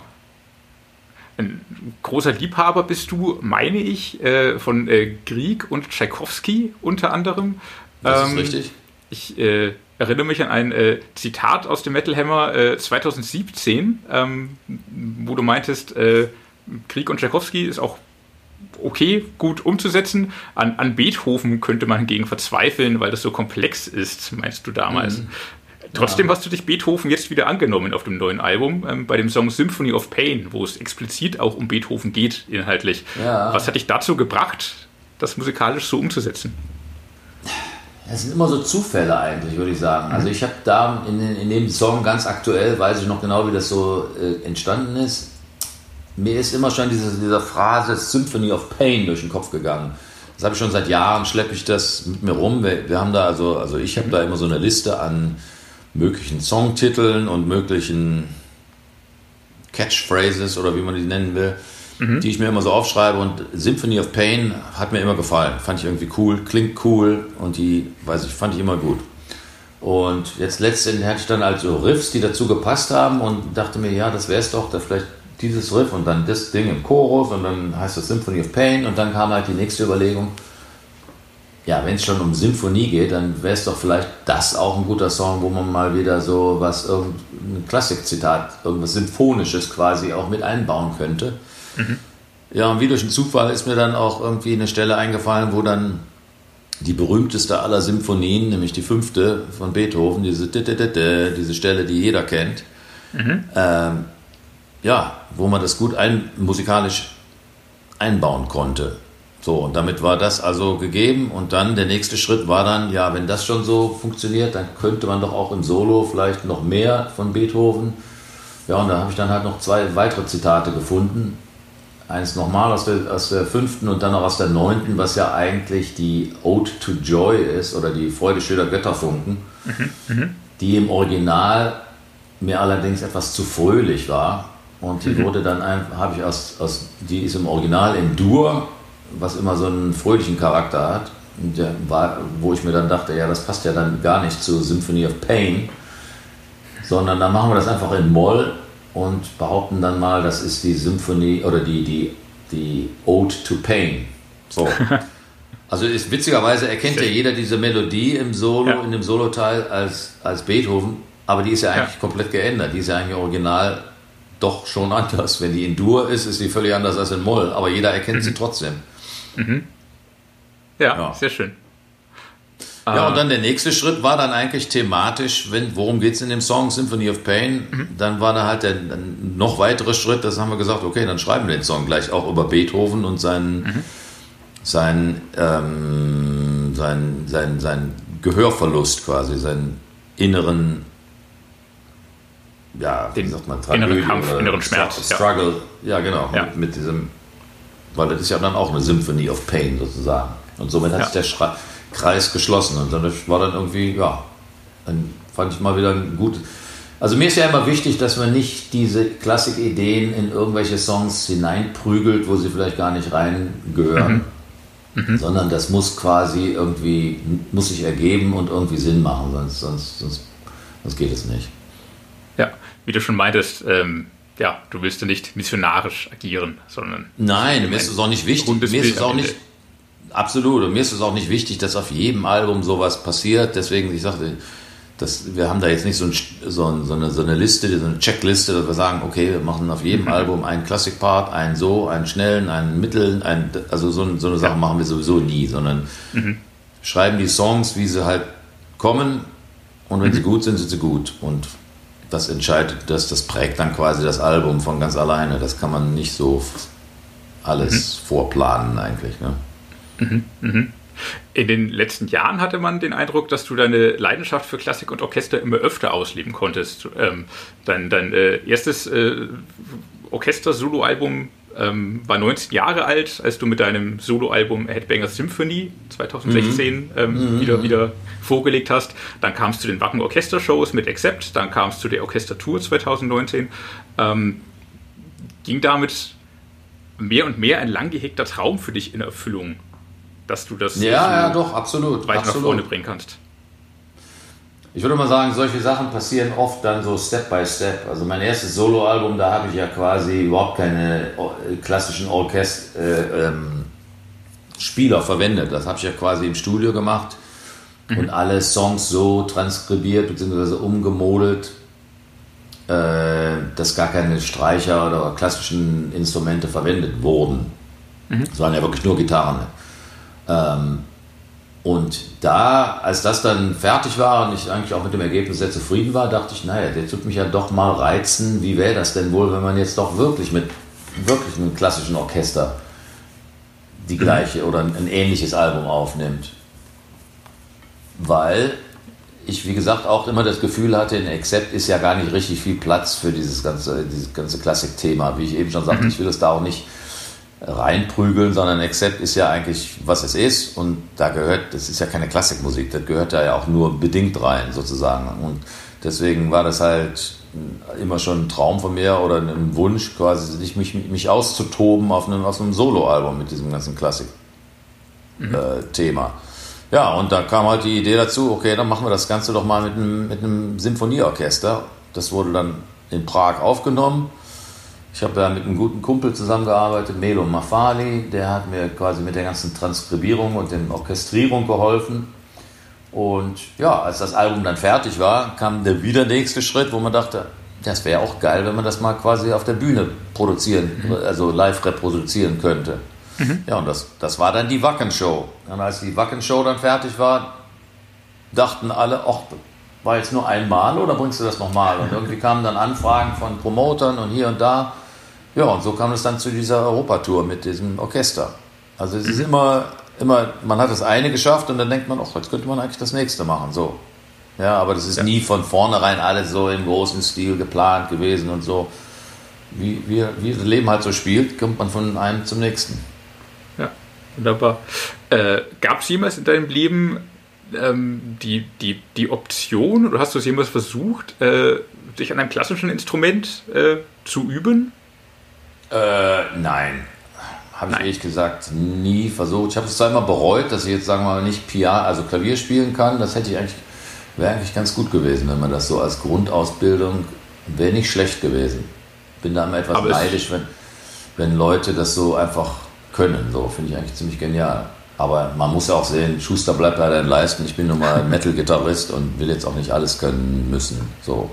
ein großer Liebhaber bist du, meine ich, äh, von äh, Grieg und Tschaikowski unter anderem. Das ähm, ist richtig. Ich äh, erinnere mich an ein äh, Zitat aus dem Metal Hammer äh, zwanzig siebzehn, ähm, wo du meintest, äh, Grieg und Tschaikowski ist auch okay, gut umzusetzen. An, an Beethoven könnte man hingegen verzweifeln, weil das so komplex ist, meinst du damals. Mhm. Trotzdem ja. hast du dich Beethoven jetzt wieder angenommen auf dem neuen Album, ähm, bei dem Song Symphony of Pain, wo es explizit auch um Beethoven geht, inhaltlich. Ja. Was hat dich dazu gebracht, das musikalisch so umzusetzen? Das sind immer so Zufälle eigentlich, würde ich sagen. Also ich habe da in, in dem Song ganz aktuell, weiß ich noch genau, wie das so äh, entstanden ist. Mir ist immer schon diese, diese Phrase Symphony of Pain durch den Kopf gegangen. Das habe ich schon seit Jahren, schleppe ich das mit mir rum. Wir, wir haben da also, also ich habe da immer so eine Liste an möglichen Songtiteln und möglichen Catchphrases oder wie man die nennen will, mhm. die ich mir immer so aufschreibe. Und Symphony of Pain hat mir immer gefallen. Fand ich irgendwie cool, klingt cool und die, weiß ich, fand ich immer gut. Und jetzt letztendlich hatte ich dann halt so Riffs, die dazu gepasst haben und dachte mir, ja, das wäre es doch, da vielleicht dieses Riff und dann das Ding im Chorus und dann heißt das Symphony of Pain und dann kam halt die nächste Überlegung, ja, wenn es schon um Symphonie geht, dann wäre es doch vielleicht das auch ein guter Song, wo man mal wieder so was, irgendein Klassikzitat, irgendwas Symphonisches quasi auch mit einbauen könnte. Mhm. Ja, und wie durch einen Zufall ist mir dann auch irgendwie eine Stelle eingefallen, wo dann die berühmteste aller Symphonien, nämlich die fünfte von Beethoven, diese, diese Stelle, die jeder kennt, mhm. ähm, ja, wo man das gut ein, musikalisch einbauen konnte. So, und damit war das also gegeben und dann der nächste Schritt war dann, ja, wenn das schon so funktioniert, dann könnte man doch auch im Solo vielleicht noch mehr von Beethoven. Ja, und da habe ich dann halt noch zwei weitere Zitate gefunden. Eins nochmal aus der, aus der fünften und dann noch aus der neunten, was ja eigentlich die Ode to Joy ist oder die Freude schöner Götterfunken, mhm, die im Original mir allerdings etwas zu fröhlich war. Und die mhm. wurde dann, habe ich aus, aus, die ist im Original in Dur, was immer so einen fröhlichen Charakter hat, und der war, wo ich mir dann dachte, ja, das passt ja dann gar nicht zu Symphony of Pain, sondern dann machen wir das einfach in Moll und behaupten dann mal, das ist die Symphonie oder die, die, die Ode to Pain. So. Also ist, witzigerweise erkennt ja jeder diese Melodie im Solo, ja. in dem Soloteil als, als Beethoven, aber die ist ja eigentlich ja. komplett geändert. Die ist ja eigentlich original doch schon anders. Wenn die in Dur ist, ist die völlig anders als in Moll, aber jeder erkennt mhm. sie trotzdem. Mhm. Ja, ja, sehr schön. Ja, und dann der nächste Schritt war dann eigentlich thematisch, wenn, worum geht es in dem Song Symphony of Pain? Mhm. Dann war da halt der noch weitere Schritt, das haben wir gesagt, okay, dann schreiben wir den Song gleich auch über Beethoven und seinen, mhm. seinen, ähm, seinen, seinen, seinen Gehörverlust quasi, seinen inneren, ja, den wie sagt man, inneren Kampf, inneren Schmerz. Struggle, ja, ja genau, ja. Mit, mit diesem, weil das ist ja dann auch eine Symphony of Pain sozusagen. Und somit hat ja. sich der Schrei Kreis geschlossen und dann war dann irgendwie, ja, dann fand ich mal wieder ein gut. Also mir ist ja immer wichtig, dass man nicht diese Klassikideen in irgendwelche Songs hineinprügelt, wo sie vielleicht gar nicht reingehören, mhm. Mhm. sondern das muss quasi irgendwie, muss sich ergeben und irgendwie Sinn machen, sonst, sonst, sonst, sonst geht es nicht. Ja, wie du schon meintest, ähm, ja, du willst ja nicht missionarisch agieren, sondern... Nein, mir ist es auch nicht wichtig, mir ist es auch nicht... Absolut. Und mir ist es auch nicht wichtig, dass auf jedem Album sowas passiert. Deswegen, ich sagte, das, wir haben da jetzt nicht so, ein, so, ein, so, eine, so eine Liste, so eine Checkliste, dass wir sagen, okay, wir machen auf jedem mhm. Album einen Classic-Part, einen so, einen schnellen, einen mitteln, einen, also so, so eine Sache ja. machen wir sowieso nie, sondern mhm. schreiben die Songs, wie sie halt kommen und wenn mhm. sie gut sind, sind sie gut. Und das entscheidet, das, das prägt dann quasi das Album von ganz alleine. Das kann man nicht so alles mhm. vorplanen eigentlich, ne? Mhm, mhm. In den letzten Jahren hatte man den Eindruck, dass du deine Leidenschaft für Klassik und Orchester immer öfter ausleben konntest. Ähm, dein dein äh, erstes äh, Orchester-Solo-Album ähm, war neunzehn Jahre alt, als du mit deinem Soloalbum Headbanger Symphony zwanzig sechzehn mhm. Ähm, mhm. Wieder, wieder vorgelegt hast. Dann kam es zu den Wacken Orchester-Shows mit Accept, dann kam es zu der Orchester-Tour zwanzig neunzehn. Ähm, ging damit mehr und mehr ein lang gehegter Traum für dich in Erfüllung, dass du das ja, ja, doch, absolut, weiter absolut. nach vorne bringen kannst? Ich würde mal sagen, solche Sachen passieren oft dann so Step by Step. Also mein erstes Soloalbum, da habe ich ja quasi überhaupt keine klassischen Orchester äh, ähm, Spieler verwendet. Das habe ich ja quasi im Studio gemacht mhm. und alle Songs so transkribiert bzw. umgemodelt, äh, dass gar keine Streicher oder klassischen Instrumente verwendet wurden. Mhm. Es waren ja wirklich nur Gitarren. Ähm, Und da, als das dann fertig war und ich eigentlich auch mit dem Ergebnis sehr zufrieden war, dachte ich, naja, jetzt wird mich ja doch mal reizen, wie wäre das denn wohl, wenn man jetzt doch wirklich mit wirklich einem klassischen Orchester die gleiche oder ein ähnliches Album aufnimmt. Weil ich, wie gesagt, auch immer das Gefühl hatte, in Accept ist ja gar nicht richtig viel Platz für dieses ganze, dieses ganze Klassik-Thema. Wie ich eben schon sagte, mhm. ich will es da auch nicht reinprügeln, sondern Accept ist ja eigentlich, was es ist, und da gehört, das ist ja keine Klassikmusik, das gehört da ja auch nur bedingt rein sozusagen, und deswegen war das halt immer schon ein Traum von mir oder ein Wunsch quasi, mich, mich auszutoben auf einem, auf einem Soloalbum mit diesem ganzen Klassik-Thema. Mhm. Äh, ja, und da kam halt die Idee dazu, okay, dann machen wir das Ganze doch mal mit einem, mit einem Symphonieorchester. Das wurde dann in Prag aufgenommen. Ich habe da mit einem guten Kumpel zusammengearbeitet, Melo Mafali, der hat mir quasi mit der ganzen Transkribierung und der Orchestrierung geholfen. Und ja, als das Album dann fertig war, kam der wieder nächste Schritt, wo man dachte, das wäre auch geil, wenn man das mal quasi auf der Bühne produzieren, mhm. also live reproduzieren könnte. Mhm. Ja, und das, das war dann die Wacken-Show. Und als die Wacken-Show dann fertig war, dachten alle, ach, war jetzt nur einmal oder bringst du das nochmal? Und irgendwie kamen dann Anfragen von Promotern und hier und da. Ja, und so kam es dann zu dieser Europatour mit diesem Orchester. Also es ist immer, immer, man hat das eine geschafft und dann denkt man, ach, jetzt könnte man eigentlich das nächste machen. So. Ja, aber das ist ja. nie von vornherein alles so im großen Stil geplant gewesen und so. Wie, wie, wie das Leben halt so spielt, kommt man von einem zum nächsten. Ja, wunderbar. Äh, gab es jemals in deinem Leben ähm, die, die, die Option, oder hast du es jemals versucht, äh, sich an einem klassischen Instrument äh, zu üben? Äh, nein. Habe ich ehrlich gesagt nie versucht. Ich habe es zwar immer bereut, dass ich jetzt, sagen wir mal, nicht Piano, also Klavier spielen kann. Das hätte ich eigentlich, wäre eigentlich ganz gut gewesen, wenn man das so als Grundausbildung, wäre nicht schlecht gewesen. Bin da immer etwas Aber neidisch, wenn, wenn Leute das so einfach können. So finde ich eigentlich ziemlich genial. Aber man muss ja auch sehen, Schuster bleibt bei deinen Leisten. Ich bin nun mal Metal-Gitarrist und will jetzt auch nicht alles können müssen. So.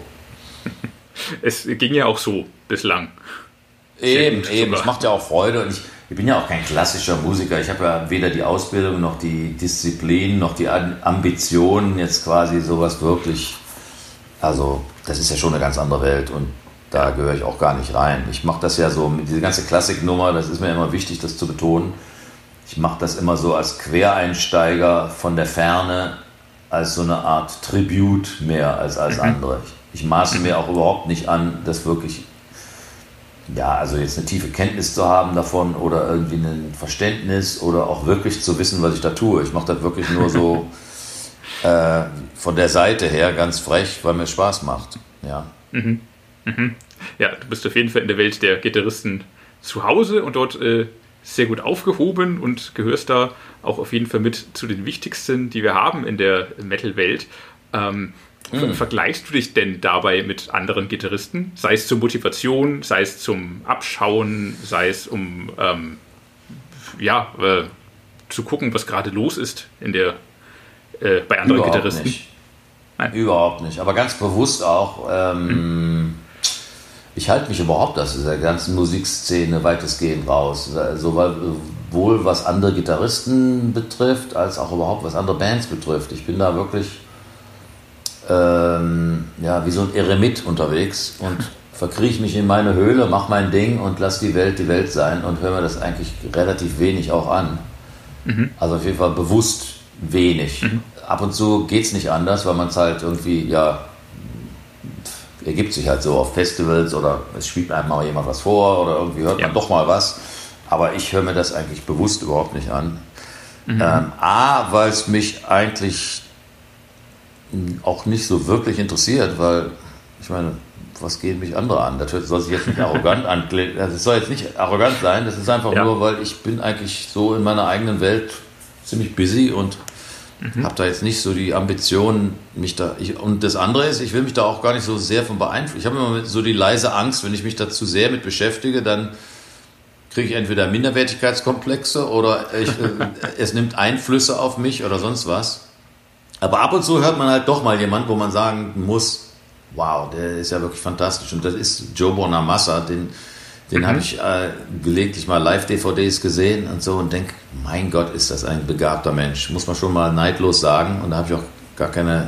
Es ging ja auch so bislang. Eben, eben. Es macht ja auch Freude und ich, ich bin ja auch kein klassischer Musiker. Ich habe ja weder die Ausbildung noch die Disziplin noch die Ambitionen, jetzt quasi sowas wirklich. Also, das ist ja schon eine ganz andere Welt und da gehöre ich auch gar nicht rein. Ich mache das ja so, mit diese ganze Klassiknummer, das ist mir immer wichtig, das zu betonen. Ich mache das immer so als Quereinsteiger von der Ferne, als so eine Art Tribut mehr als als andere. Ich, ich maße mir auch überhaupt nicht an, das wirklich. Ja, also jetzt eine tiefe Kenntnis zu haben davon oder irgendwie ein Verständnis oder auch wirklich zu wissen, was ich da tue. Ich mache das wirklich nur so äh, von der Seite her ganz frech, weil mir es Spaß macht. Ja. Mhm. Mhm. Ja, du bist auf jeden Fall in der Welt der Gitarristen zu Hause und dort äh, sehr gut aufgehoben und gehörst da auch auf jeden Fall mit zu den wichtigsten, die wir haben in der Metal-Welt. Ähm, Hm. Vergleichst du dich denn dabei mit anderen Gitarristen? Sei es zur Motivation, sei es zum Abschauen, sei es um ähm, ja, äh, zu gucken, was gerade los ist in der, äh, bei anderen Überhaupt Gitarristen? Nicht. Nein. Überhaupt nicht, aber ganz bewusst auch. Ähm, hm. Ich halte mich überhaupt aus dieser ganzen Musikszene weitestgehend raus. Sowohl was andere Gitarristen betrifft, als auch überhaupt was andere Bands betrifft. Ich bin da wirklich Ähm, ja, wie so ein Eremit unterwegs und verkrieche mich in meine Höhle, mache mein Ding und lass die Welt die Welt sein und höre mir das eigentlich relativ wenig auch an. Mhm. Also auf jeden Fall bewusst wenig. Mhm. Ab und zu geht es nicht anders, weil man es halt irgendwie, ja, ergibt sich halt so auf Festivals oder es spielt einem mal jemand was vor oder irgendwie hört man Ja. doch mal was. Aber ich höre mir das eigentlich bewusst überhaupt nicht an. Mhm. Ähm, A, weil es mich eigentlich auch nicht so wirklich interessiert, weil ich meine, was gehen mich andere an? Das soll sich jetzt nicht arrogant anklingen. Das soll jetzt nicht arrogant sein, das ist einfach Ja. nur, weil ich bin eigentlich so in meiner eigenen Welt ziemlich busy und mhm. habe da jetzt nicht so die Ambition, mich da. Ich, und das andere ist, ich will mich da auch gar nicht so sehr von beeinflussen. Ich habe immer so die leise Angst, wenn ich mich da zu sehr mit beschäftige, dann kriege ich entweder Minderwertigkeitskomplexe oder ich, äh, es nimmt Einflüsse auf mich oder sonst was. Aber ab und zu hört man halt doch mal jemanden, wo man sagen muss, wow, der ist ja wirklich fantastisch. Und das ist Joe Bonamassa, den, den mhm. habe ich äh, gelegentlich mal Live-D V Ds gesehen und so und denke, mein Gott, ist das ein begabter Mensch. Muss man schon mal neidlos sagen. Und da habe ich auch gar keine,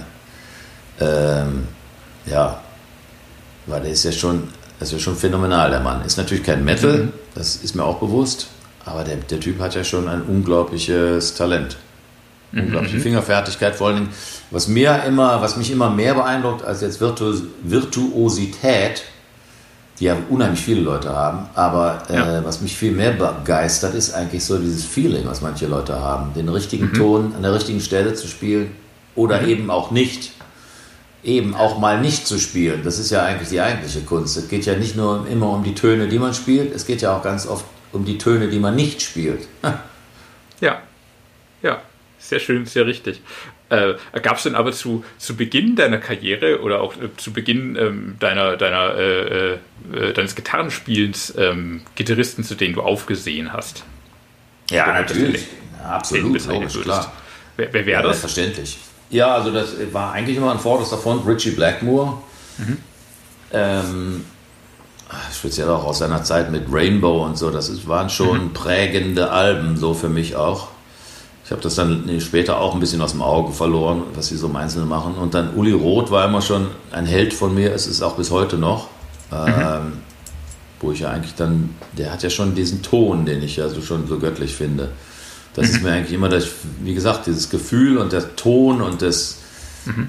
ähm, ja, weil der ist ja schon, das ist ja schon phänomenal, der Mann. Ist natürlich kein Metal, mhm. das ist mir auch bewusst, aber der, der Typ hat ja schon ein unglaubliches Talent. Unglaubliche mhm. Fingerfertigkeit, vor allen Dingen, was mir immer, was mich immer mehr beeindruckt als jetzt Virtu- Virtuosität, die ja unheimlich viele Leute haben, aber ja. äh, was mich viel mehr begeistert, ist eigentlich so dieses Feeling, was manche Leute haben, den richtigen mhm. Ton an der richtigen Stelle zu spielen oder mhm. eben auch nicht, eben auch mal nicht zu spielen. Das ist ja eigentlich die eigentliche Kunst. Es geht ja nicht nur immer um die Töne, die man spielt, es geht ja auch ganz oft um die Töne, die man nicht spielt. Ja, ja. Sehr schön, sehr richtig. Äh, Gab es denn aber zu, zu Beginn deiner Karriere oder auch äh, zu Beginn ähm, deiner, deiner, äh, äh, deines Gitarrenspielens ähm, Gitarristen, zu denen du aufgesehen hast? Ja, natürlich. Ja, absolut, logisch, klar. Wer, wer wäre ja, das? Selbstverständlich. Ja, also das war eigentlich immer an vorderster Front Ritchie Blackmore. Mhm. Ähm, speziell auch aus seiner Zeit mit Rainbow und so. Das ist, waren schon mhm. prägende Alben, so für mich auch. Ich habe das dann später auch ein bisschen aus dem Auge verloren, was sie so im Einzelnen machen. Und dann Uli Roth war immer schon ein Held von mir, es ist auch bis heute noch. Mhm. Ähm, wo ich ja eigentlich dann, der hat ja schon diesen Ton, den ich ja so schon so göttlich finde. Das mhm. ist mir eigentlich immer, das, wie gesagt, dieses Gefühl und der Ton und das mhm.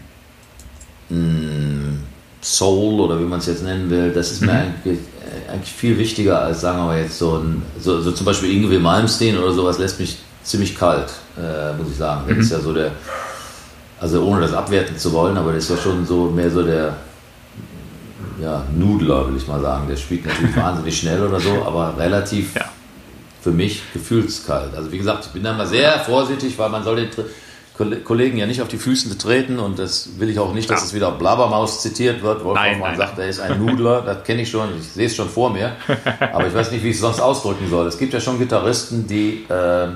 mh, Soul oder wie man es jetzt nennen will, das ist mir mhm. eigentlich, eigentlich viel wichtiger als, sagen wir mal jetzt so ein, so, so zum Beispiel Yngwie Malmsteen oder sowas lässt mich ziemlich kalt, äh, muss ich sagen. Der mhm. ist ja so der, also ohne das abwerten zu wollen, aber der ist ja schon so mehr so der, ja, Nudler, will ich mal sagen. Der spielt natürlich wahnsinnig schnell oder so, aber relativ ja. für mich gefühlskalt. Also wie gesagt, ich bin da mal sehr vorsichtig, weil man soll den Kollegen ja nicht auf die Füße treten und das will ich auch nicht, dass es wieder Blabbermaus zitiert wird. Wolfgang man sagt, er ist ein Nudler, das kenne ich schon, ich sehe es schon vor mir, aber ich weiß nicht, wie ich es sonst ausdrücken soll. Es gibt ja schon Gitarristen, die äh,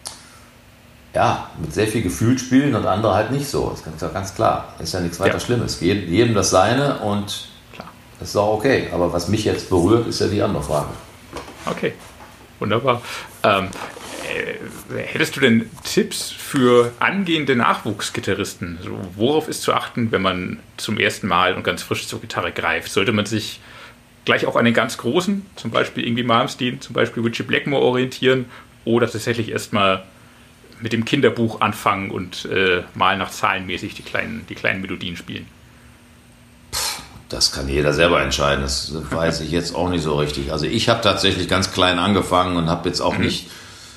ja, mit sehr viel Gefühl spielen und andere halt nicht so. Das ist ganz, ganz klar. Ist ja nichts weiter ja. Schlimmes. Jedem, jedem das Seine und klar. Das ist auch okay. Aber was mich jetzt berührt, ist ja die andere Frage. Okay, wunderbar. Ähm, äh, hättest du denn Tipps für angehende Nachwuchsgitarristen? So, worauf ist zu achten, wenn man zum ersten Mal und ganz frisch zur Gitarre greift? Sollte man sich gleich auch an den ganz Großen, zum Beispiel Yngwie Malmsteen, zum Beispiel Ritchie Blackmore orientieren oder tatsächlich erstmal mit dem Kinderbuch anfangen und äh, mal nach zahlenmäßig die kleinen, die kleinen Melodien spielen? Das kann jeder selber entscheiden, das weiß ich jetzt auch nicht so richtig. Also ich habe tatsächlich ganz klein angefangen und habe jetzt auch mhm. nicht,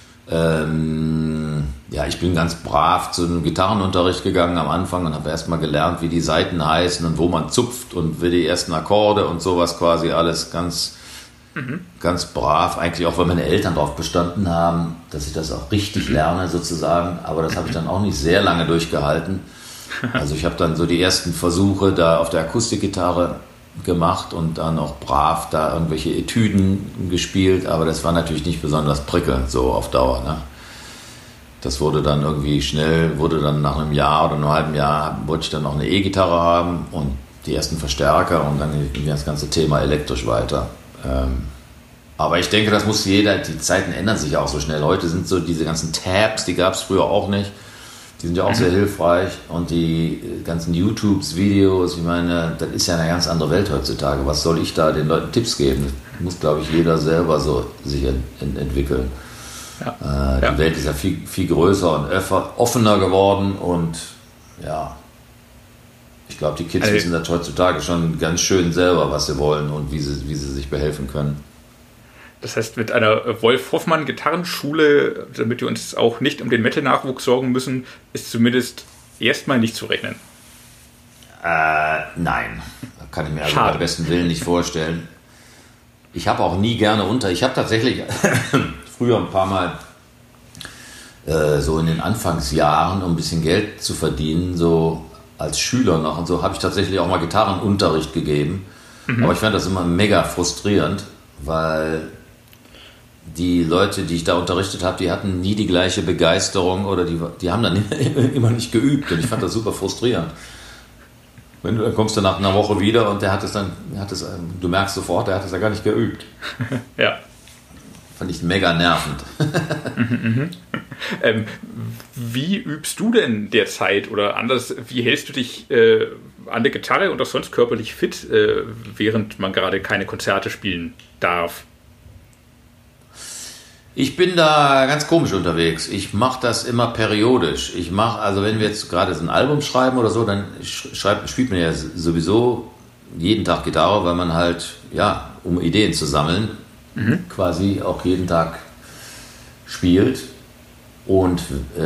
ähm, ja, ich bin ganz brav zu einem Gitarrenunterricht gegangen am Anfang und habe erstmal gelernt, wie die Saiten heißen und wo man zupft und wie die ersten Akkorde und sowas quasi alles ganz Mhm. ganz brav, eigentlich auch, weil meine Eltern darauf bestanden haben, dass ich das auch richtig lerne sozusagen, aber das habe ich dann auch nicht sehr lange durchgehalten. Also ich habe dann so die ersten Versuche da auf der Akustikgitarre gemacht und dann auch brav da irgendwelche Etüden gespielt, aber das war natürlich nicht besonders prickelnd so auf Dauer. Ne? Das wurde dann irgendwie schnell, wurde dann nach einem Jahr oder einem halben Jahr, wollte ich dann noch eine E-Gitarre haben und die ersten Verstärker und dann ging das ganze Thema elektrisch weiter. Ähm, aber ich denke, das muss jeder, die Zeiten ändern sich ja auch so schnell. Heute sind so diese ganzen Tabs, die gab es früher auch nicht. Die sind ja auch sehr hilfreich. Und die ganzen YouTubes-Videos, ich meine, das ist ja eine ganz andere Welt heutzutage. Was soll ich da den Leuten Tipps geben? Das muss, glaube ich, jeder selber so sich ent- ent- entwickeln. Ja. Äh, die ja. Welt ist ja viel, viel größer und öfter, offener geworden und ja, ich Ich glaube, die Kids also, wissen das heutzutage schon ganz schön selber, was sie wollen und wie sie, wie sie sich behelfen können. Das heißt, mit einer Wolf-Hoffmann-Gitarrenschule, damit wir uns auch nicht um den Metal-Nachwuchs sorgen müssen, ist zumindest erstmal nicht zu rechnen. Äh, nein. Das kann ich mir also beim besten Willen nicht vorstellen. Ich habe auch nie gerne unter... Ich habe tatsächlich früher ein paar Mal äh, so in den Anfangsjahren, um ein bisschen Geld zu verdienen, so als Schüler noch und so, habe ich tatsächlich auch mal Gitarrenunterricht gegeben. Mhm. Aber ich fand das immer mega frustrierend, weil die Leute, die ich da unterrichtet habe, die hatten nie die gleiche Begeisterung oder die, die haben dann immer nicht geübt und ich fand das super frustrierend. Wenn du, dann kommst du nach einer Woche wieder und der hat es dann, hat es, du merkst sofort, der hat es ja gar nicht geübt. Ja. Fand ich mega nervend. mhm, ähm, wie übst du denn derzeit oder anders, wie hältst du dich äh, an der Gitarre und auch sonst körperlich fit, äh, während man gerade keine Konzerte spielen darf? Ich bin da ganz komisch unterwegs. Ich mache das immer periodisch. Ich mache, also wenn wir jetzt gerade so ein Album schreiben oder so, dann schreibt, spielt man ja sowieso jeden Tag Gitarre, weil man halt, ja, um Ideen zu sammeln, mhm. quasi auch jeden Tag spielt. Und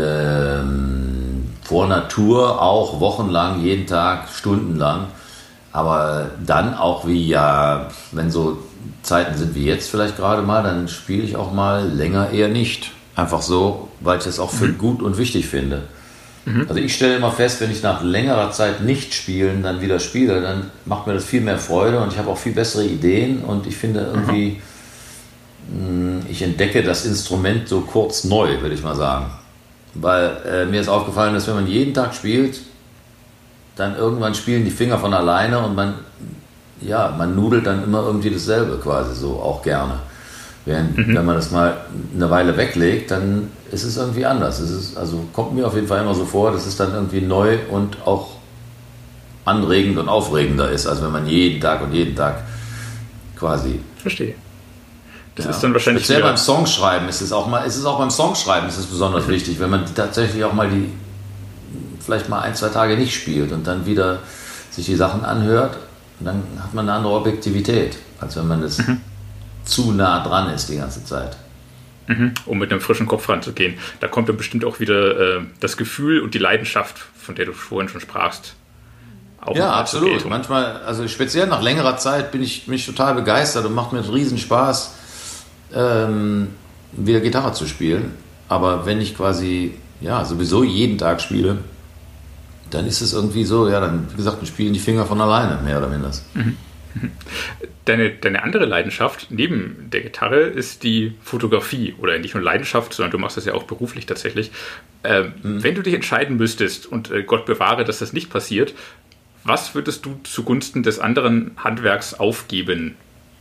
ähm, vor Natur auch wochenlang, jeden Tag, stundenlang. Aber dann auch wie, ja, wenn so Zeiten sind wie jetzt vielleicht gerade mal, dann spiele ich auch mal länger eher nicht. Einfach so, weil ich das auch für mhm. gut und wichtig finde. Mhm. Also ich stelle immer fest, wenn ich nach längerer Zeit nicht spielen dann wieder spiele, dann macht mir das viel mehr Freude und ich habe auch viel bessere Ideen und ich finde irgendwie, mhm. mh, ich entdecke das Instrument so kurz neu, würde ich mal sagen. Weil äh, mir ist aufgefallen, dass wenn man jeden Tag spielt, dann irgendwann spielen die Finger von alleine und man ja, man nudelt dann immer irgendwie dasselbe quasi so, auch gerne. Während, mhm. wenn man das mal eine Weile weglegt, dann ist es irgendwie anders. Es ist, also kommt mir auf jeden Fall immer so vor, dass es dann irgendwie neu und auch anregend und aufregender ist, als wenn man jeden Tag und jeden Tag quasi... Verstehe. Das ja. ist dann wahrscheinlich... Speziell beim Songschreiben ist es auch mal, ist es auch beim Songschreiben ist es besonders mhm. wichtig, wenn man tatsächlich auch mal die, vielleicht mal ein, zwei Tage nicht spielt und dann wieder sich die Sachen anhört. Und dann hat man eine andere Objektivität, als wenn man das mhm. zu nah dran ist die ganze Zeit. Mhm. Um mit einem frischen Kopf ranzugehen. Da kommt dann bestimmt auch wieder äh, das Gefühl und die Leidenschaft, von der du vorhin schon sprachst. Auch ja, absolut. Manchmal, also speziell nach längerer Zeit bin ich, bin ich total begeistert und macht mir einen riesen Spaß, ähm, wieder Gitarre zu spielen. Aber wenn ich quasi ja, sowieso jeden Tag spiele, dann ist es irgendwie so, ja, dann, wie gesagt, dann spielen die Finger von alleine, mehr oder minder. Mhm. Deine, deine andere Leidenschaft neben der Gitarre ist die Fotografie. Oder nicht nur Leidenschaft, sondern du machst das ja auch beruflich tatsächlich. Ähm, mhm. Wenn du dich entscheiden müsstest, und äh, Gott bewahre, dass das nicht passiert, was würdest du zugunsten des anderen Handwerks aufgeben?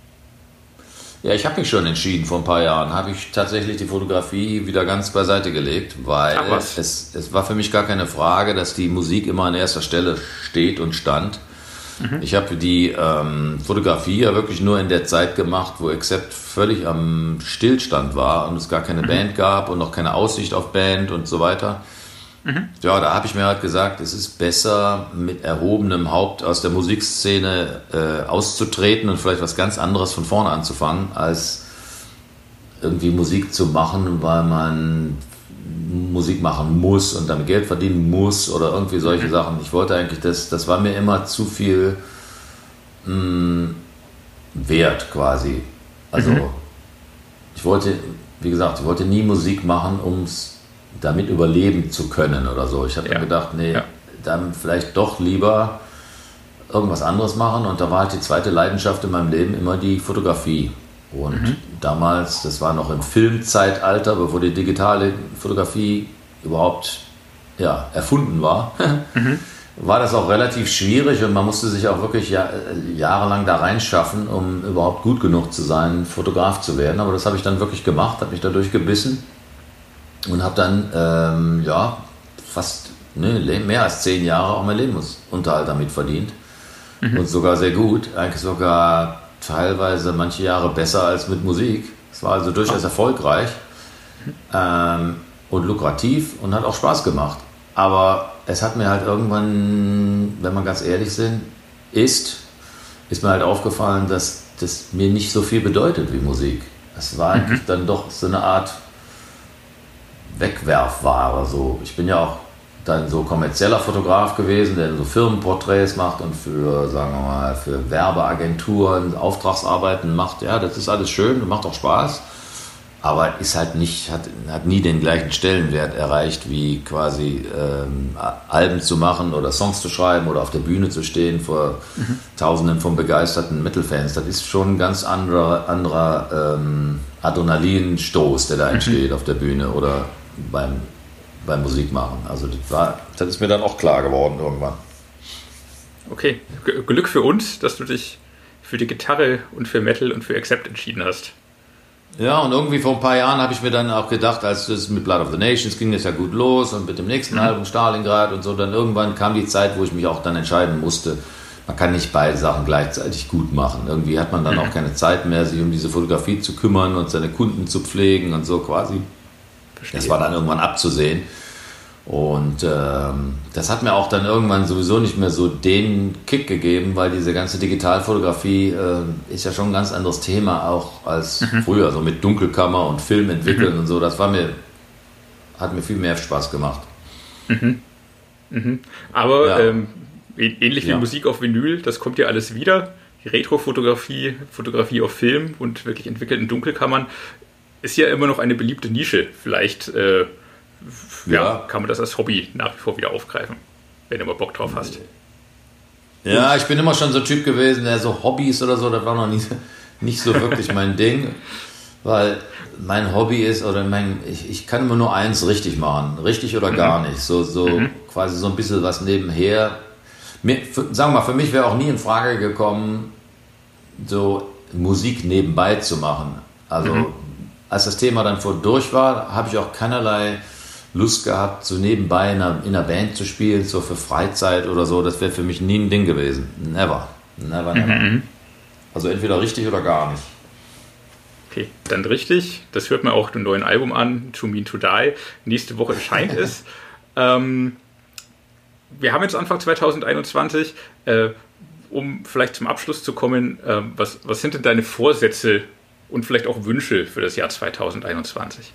Ja, ich habe mich schon entschieden, vor ein paar Jahren habe ich tatsächlich die Fotografie wieder ganz beiseite gelegt, weil es, es war für mich gar keine Frage, dass die Musik immer an erster Stelle steht und stand. Mhm. Ich habe die ähm, Fotografie ja wirklich nur in der Zeit gemacht, wo Accept völlig am Stillstand war und es gar keine mhm. Band gab und noch keine Aussicht auf Band und so weiter. Mhm. Ja, da habe ich mir halt gesagt, es ist besser, mit erhobenem Haupt aus der Musikszene äh, auszutreten und vielleicht was ganz anderes von vorne anzufangen, als irgendwie Musik zu machen, weil man Musik machen muss und damit Geld verdienen muss oder irgendwie solche mhm. Sachen. Ich wollte eigentlich, das, das war mir immer zu viel mh, wert quasi. Also mhm. ich wollte, wie gesagt, ich wollte nie Musik machen, um es damit überleben zu können oder so. Ich habe ja. dann gedacht, nee, ja. dann vielleicht doch lieber irgendwas anderes machen und da war halt die zweite Leidenschaft in meinem Leben immer die Fotografie. Und mhm. damals, das war noch im Filmzeitalter, bevor die digitale Fotografie überhaupt ja, erfunden war, mhm. war das auch relativ schwierig und man musste sich auch wirklich ja, jahrelang da reinschaffen, um überhaupt gut genug zu sein, Fotograf zu werden. Aber das habe ich dann wirklich gemacht, habe mich dadurch gebissen. Und habe dann, ähm, ja, fast ne, mehr als zehn Jahre auch mein Lebensunterhalt damit verdient. Mhm. Und sogar sehr gut, eigentlich sogar teilweise manche Jahre besser als mit Musik. Es war also durchaus erfolgreich ähm, und lukrativ und hat auch Spaß gemacht. Aber es hat mir halt irgendwann, wenn man ganz ehrlich sind, ist, ist mir halt aufgefallen, dass das mir nicht so viel bedeutet wie Musik. Es war mhm. eigentlich dann doch so eine Art Wegwerfware. So. Ich bin ja auch dann so kommerzieller Fotograf gewesen, der so Firmenporträts macht und für, sagen wir mal, für Werbeagenturen Auftragsarbeiten macht. Ja, das ist alles schön und macht auch Spaß. Aber ist halt nicht, hat, hat nie den gleichen Stellenwert erreicht, wie quasi ähm, Alben zu machen oder Songs zu schreiben oder auf der Bühne zu stehen vor mhm. Tausenden von begeisterten Metal-Fans. Das ist schon ein ganz anderer, anderer ähm, Adrenalinstoß, der da entsteht mhm. auf der Bühne oder beim, beim Musikmachen. Also das, war, das ist mir dann auch klar geworden irgendwann. Okay, G- Glück für uns, dass du dich für die Gitarre und für Metal und für Accept entschieden hast. Ja, und irgendwie vor ein paar Jahren habe ich mir dann auch gedacht, als das mit Blood of the Nations ging das ja gut los und mit dem nächsten mhm. Album Stalingrad und so, dann irgendwann kam die Zeit, wo ich mich auch dann entscheiden musste, man kann nicht beide Sachen gleichzeitig gut machen. Irgendwie hat man dann mhm. auch keine Zeit mehr, sich um diese Fotografie zu kümmern und seine Kunden zu pflegen und so quasi. Verstehe. Das war dann irgendwann abzusehen. Und ähm, das hat mir auch dann irgendwann sowieso nicht mehr so den Kick gegeben, weil diese ganze Digitalfotografie äh, ist ja schon ein ganz anderes Thema auch als mhm. früher, so mit Dunkelkammer und Film entwickeln mhm. und so. Das war mir, hat mir viel mehr Spaß gemacht. Mhm. Mhm. Aber ja. ähm, ähnlich wie ja. Musik auf Vinyl, das kommt ja alles wieder. Die Retrofotografie, Fotografie auf Film und wirklich entwickelten Dunkelkammern ist ja immer noch eine beliebte Nische. Vielleicht äh, Ja, ja, kann man das als Hobby nach wie vor wieder aufgreifen, wenn du mal Bock drauf hast. Ja, ich bin immer schon so ein Typ gewesen, der so Hobbys oder so, das war noch nie, nicht so wirklich mein Ding, weil mein Hobby ist, oder mein, ich, ich kann immer nur eins richtig machen, richtig oder mhm. gar nicht, so, so mhm. quasi so ein bisschen was nebenher. Mir, für, sagen wir mal, für mich wäre auch nie in Frage gekommen, so Musik nebenbei zu machen. Also mhm. als das Thema dann vor durch war, habe ich auch keinerlei Lust gehabt, so nebenbei in einer, in einer Band zu spielen, so für Freizeit oder so. Das wäre für mich nie ein Ding gewesen. Never. Never, never. Mhm. Also entweder richtig oder gar nicht. Okay, dann richtig. Das hört man auch dem neuen Album an, To Mean To Die. Nächste Woche erscheint es. ähm, wir haben jetzt Anfang zwanzig einundzwanzig. Äh, um vielleicht zum Abschluss zu kommen, äh, was, was sind denn deine Vorsätze und vielleicht auch Wünsche für das Jahr zwanzig einundzwanzig?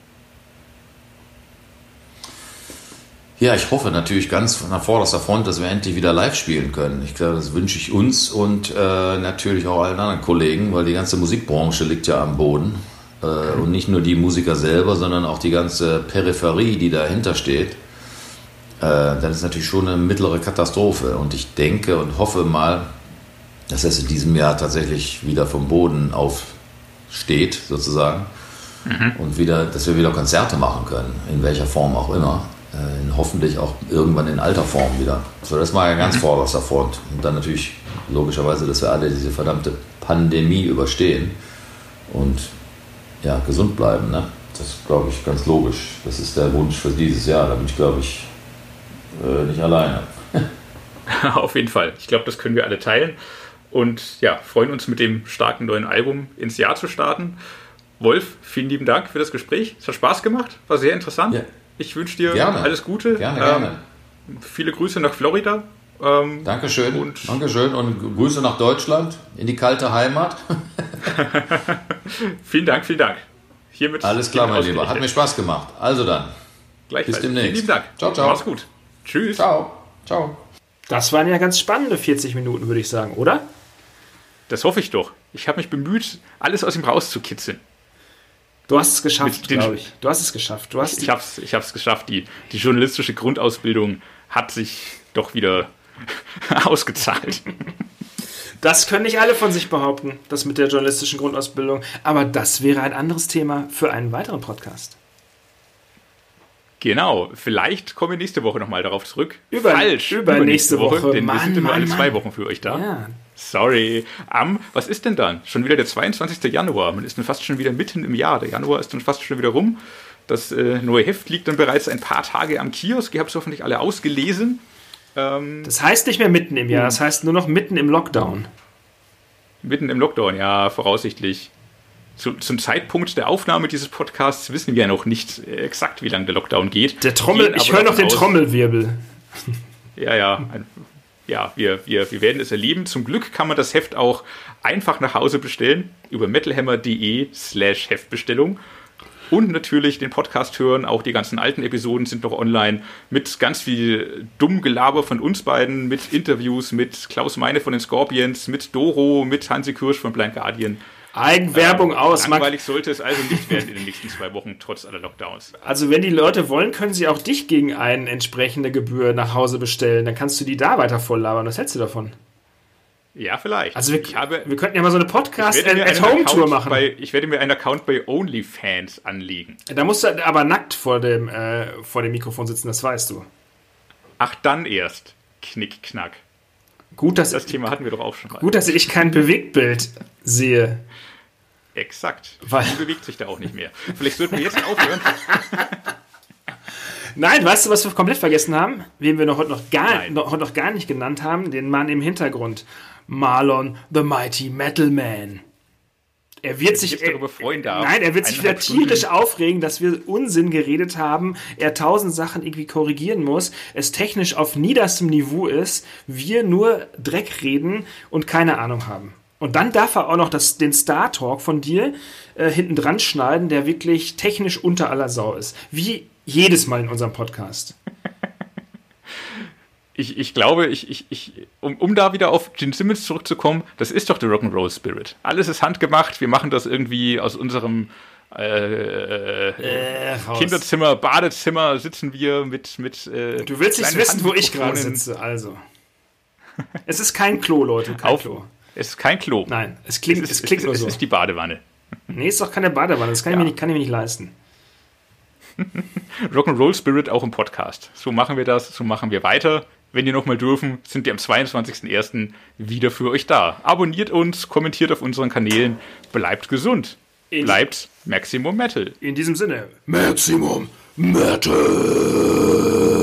Ja, ich hoffe natürlich ganz nach vorderster Front, dass wir endlich wieder live spielen können. Ich glaube, das wünsche ich uns und äh, natürlich auch allen anderen Kollegen, weil die ganze Musikbranche liegt ja am Boden. Äh, und nicht nur die Musiker selber, sondern auch die ganze Peripherie, die dahinter steht. Äh, das ist natürlich schon eine mittlere Katastrophe. Und ich denke und hoffe mal, dass es in diesem Jahr tatsächlich wieder vom Boden aufsteht, sozusagen. Mhm. Und wieder, dass wir wieder Konzerte machen können, in welcher Form auch immer. In hoffentlich auch irgendwann in alter Form wieder. So, das war ja ganz mhm. vorderster Front. Und dann natürlich logischerweise, dass wir alle diese verdammte Pandemie überstehen und ja, gesund bleiben. Ne? Das ist, glaube ich, ganz logisch. Das ist der Wunsch für dieses Jahr. Da bin ich, glaube ich, äh, nicht alleine. Auf jeden Fall. Ich glaube, das können wir alle teilen. Und ja, freuen uns mit dem starken neuen Album ins Jahr zu starten. Wolf, vielen lieben Dank für das Gespräch. Es hat Spaß gemacht, war sehr interessant. Ja. Ich wünsche dir gerne. Alles Gute. Gerne, gerne. Ähm, viele Grüße nach Florida. Ähm, Dankeschön. Und Dankeschön und Grüße nach Deutschland, in die kalte Heimat. Vielen Dank, vielen Dank. Hiermit Alles klar, mein Lieber. Hat mir Spaß gemacht. Also dann. Gleichfalls. Bis demnächst. Vielen lieben Dank. Ciao, ciao. Mach's gut. Tschüss. Ciao. Ciao. Das waren ja ganz spannende vierzig Minuten, würde ich sagen, oder? Das hoffe ich doch. Ich habe mich bemüht, alles aus ihm rauszukitzeln. Du hast es geschafft, glaube ich. Du hast es geschafft. Du hast ich habe es ich hab's geschafft. Die, die journalistische Grundausbildung hat sich doch wieder ausgezahlt. Das können nicht alle von sich behaupten, das mit der journalistischen Grundausbildung. Aber das wäre ein anderes Thema für einen weiteren Podcast. Genau. Vielleicht kommen wir nächste Woche nochmal darauf zurück. Über, Falsch. Über nächste Woche. Woche denn Mann, wir sind immer Mann, alle Mann. zwei Wochen für euch da. Ja. Sorry. Am, was ist denn dann? Schon wieder der zweiundzwanzigster Januar. Man ist dann fast schon wieder mitten im Jahr. Der Januar ist dann fast schon wieder rum. Das äh, neue Heft liegt dann bereits ein paar Tage am Kiosk. Ihr habt es hoffentlich alle ausgelesen. Ähm, das heißt nicht mehr mitten im Jahr, das heißt nur noch mitten im Lockdown. Mitten im Lockdown, ja, voraussichtlich. Zu, zum Zeitpunkt der Aufnahme dieses Podcasts wissen wir ja noch nicht exakt, wie lange der Lockdown geht. Der Trommel, ich höre noch den aus. Trommelwirbel. Ja, ja. Ein, ja, wir, wir, wir werden es erleben. Zum Glück kann man das Heft auch einfach nach Hause bestellen über metalhammer.de slash Heftbestellung. Und natürlich den Podcast hören. Auch die ganzen alten Episoden sind noch online mit ganz viel dumm Gelaber von uns beiden, mit Interviews mit Klaus Meine von den Scorpions, mit Doro, mit Hansi Kürsch von Blind Guardian. Eigenwerbung ähm, aus. Langweilig sollte es also nicht werden in den nächsten zwei Wochen, trotz aller Lockdowns. Also wenn die Leute wollen, können sie auch dich gegen eine entsprechende Gebühr nach Hause bestellen. Dann kannst du die da weiter voll labern. Was hältst du davon? Ja, vielleicht. Also wir, ich habe, wir könnten ja mal so eine Podcast-at-Home-Tour machen. Bei, ich werde mir einen Account bei OnlyFans anlegen. Da musst du aber nackt vor dem, äh, vor dem Mikrofon sitzen, das weißt du. Ach, dann erst. Knick, knack. Gut, dass das Thema hatten wir doch auch schon mal. Gut, dass ich kein Bewegtbild sehe. Exakt. Weil die bewegt sich da auch nicht mehr. Vielleicht sollten wir jetzt aufhören. Nein, weißt du, was wir komplett vergessen haben? Wen wir noch heute noch gar, noch, heute noch gar nicht genannt haben? Den Mann im Hintergrund. Marlon, the Mighty Metal Man. Er wird sich jetzt darüber freuen darf. Nein, er wird sich wieder tierisch aufregen, dass wir Unsinn geredet haben, er tausend Sachen irgendwie korrigieren muss, es technisch auf niederstem Niveau ist, wir nur Dreck reden und keine Ahnung haben. Und dann darf er auch noch das, den Star Talk von dir äh, hinten dran schneiden, der wirklich technisch unter aller Sau ist. Wie jedes Mal in unserem Podcast. Ich, ich glaube, ich, ich, ich, um, um da wieder auf Gene Simmons zurückzukommen, das ist doch der Rock'n'Roll Spirit. Alles ist handgemacht, wir machen das irgendwie aus unserem äh, äh, Kinderzimmer, Badezimmer, sitzen wir mit... mit äh, du willst nicht wissen, wo ich gerade sitze, also. Es ist kein Klo, Leute, kein auf, Klo. Es ist kein Klo. Nein, es klingt, es ist, es klingt es, nur es so. Es ist die Badewanne. Nee, ist doch keine Badewanne, das kann, ja. ich, mir nicht, kann ich mir nicht leisten. Rock'n'Roll Spirit auch im Podcast. So machen wir das, so machen wir weiter. Wenn ihr nochmal dürfen, sind wir am zweiundzwanzigsten ersten wieder für euch da. Abonniert uns, kommentiert auf unseren Kanälen, bleibt gesund. In bleibt Maximum Metal. In diesem Sinne, Maximum Metal.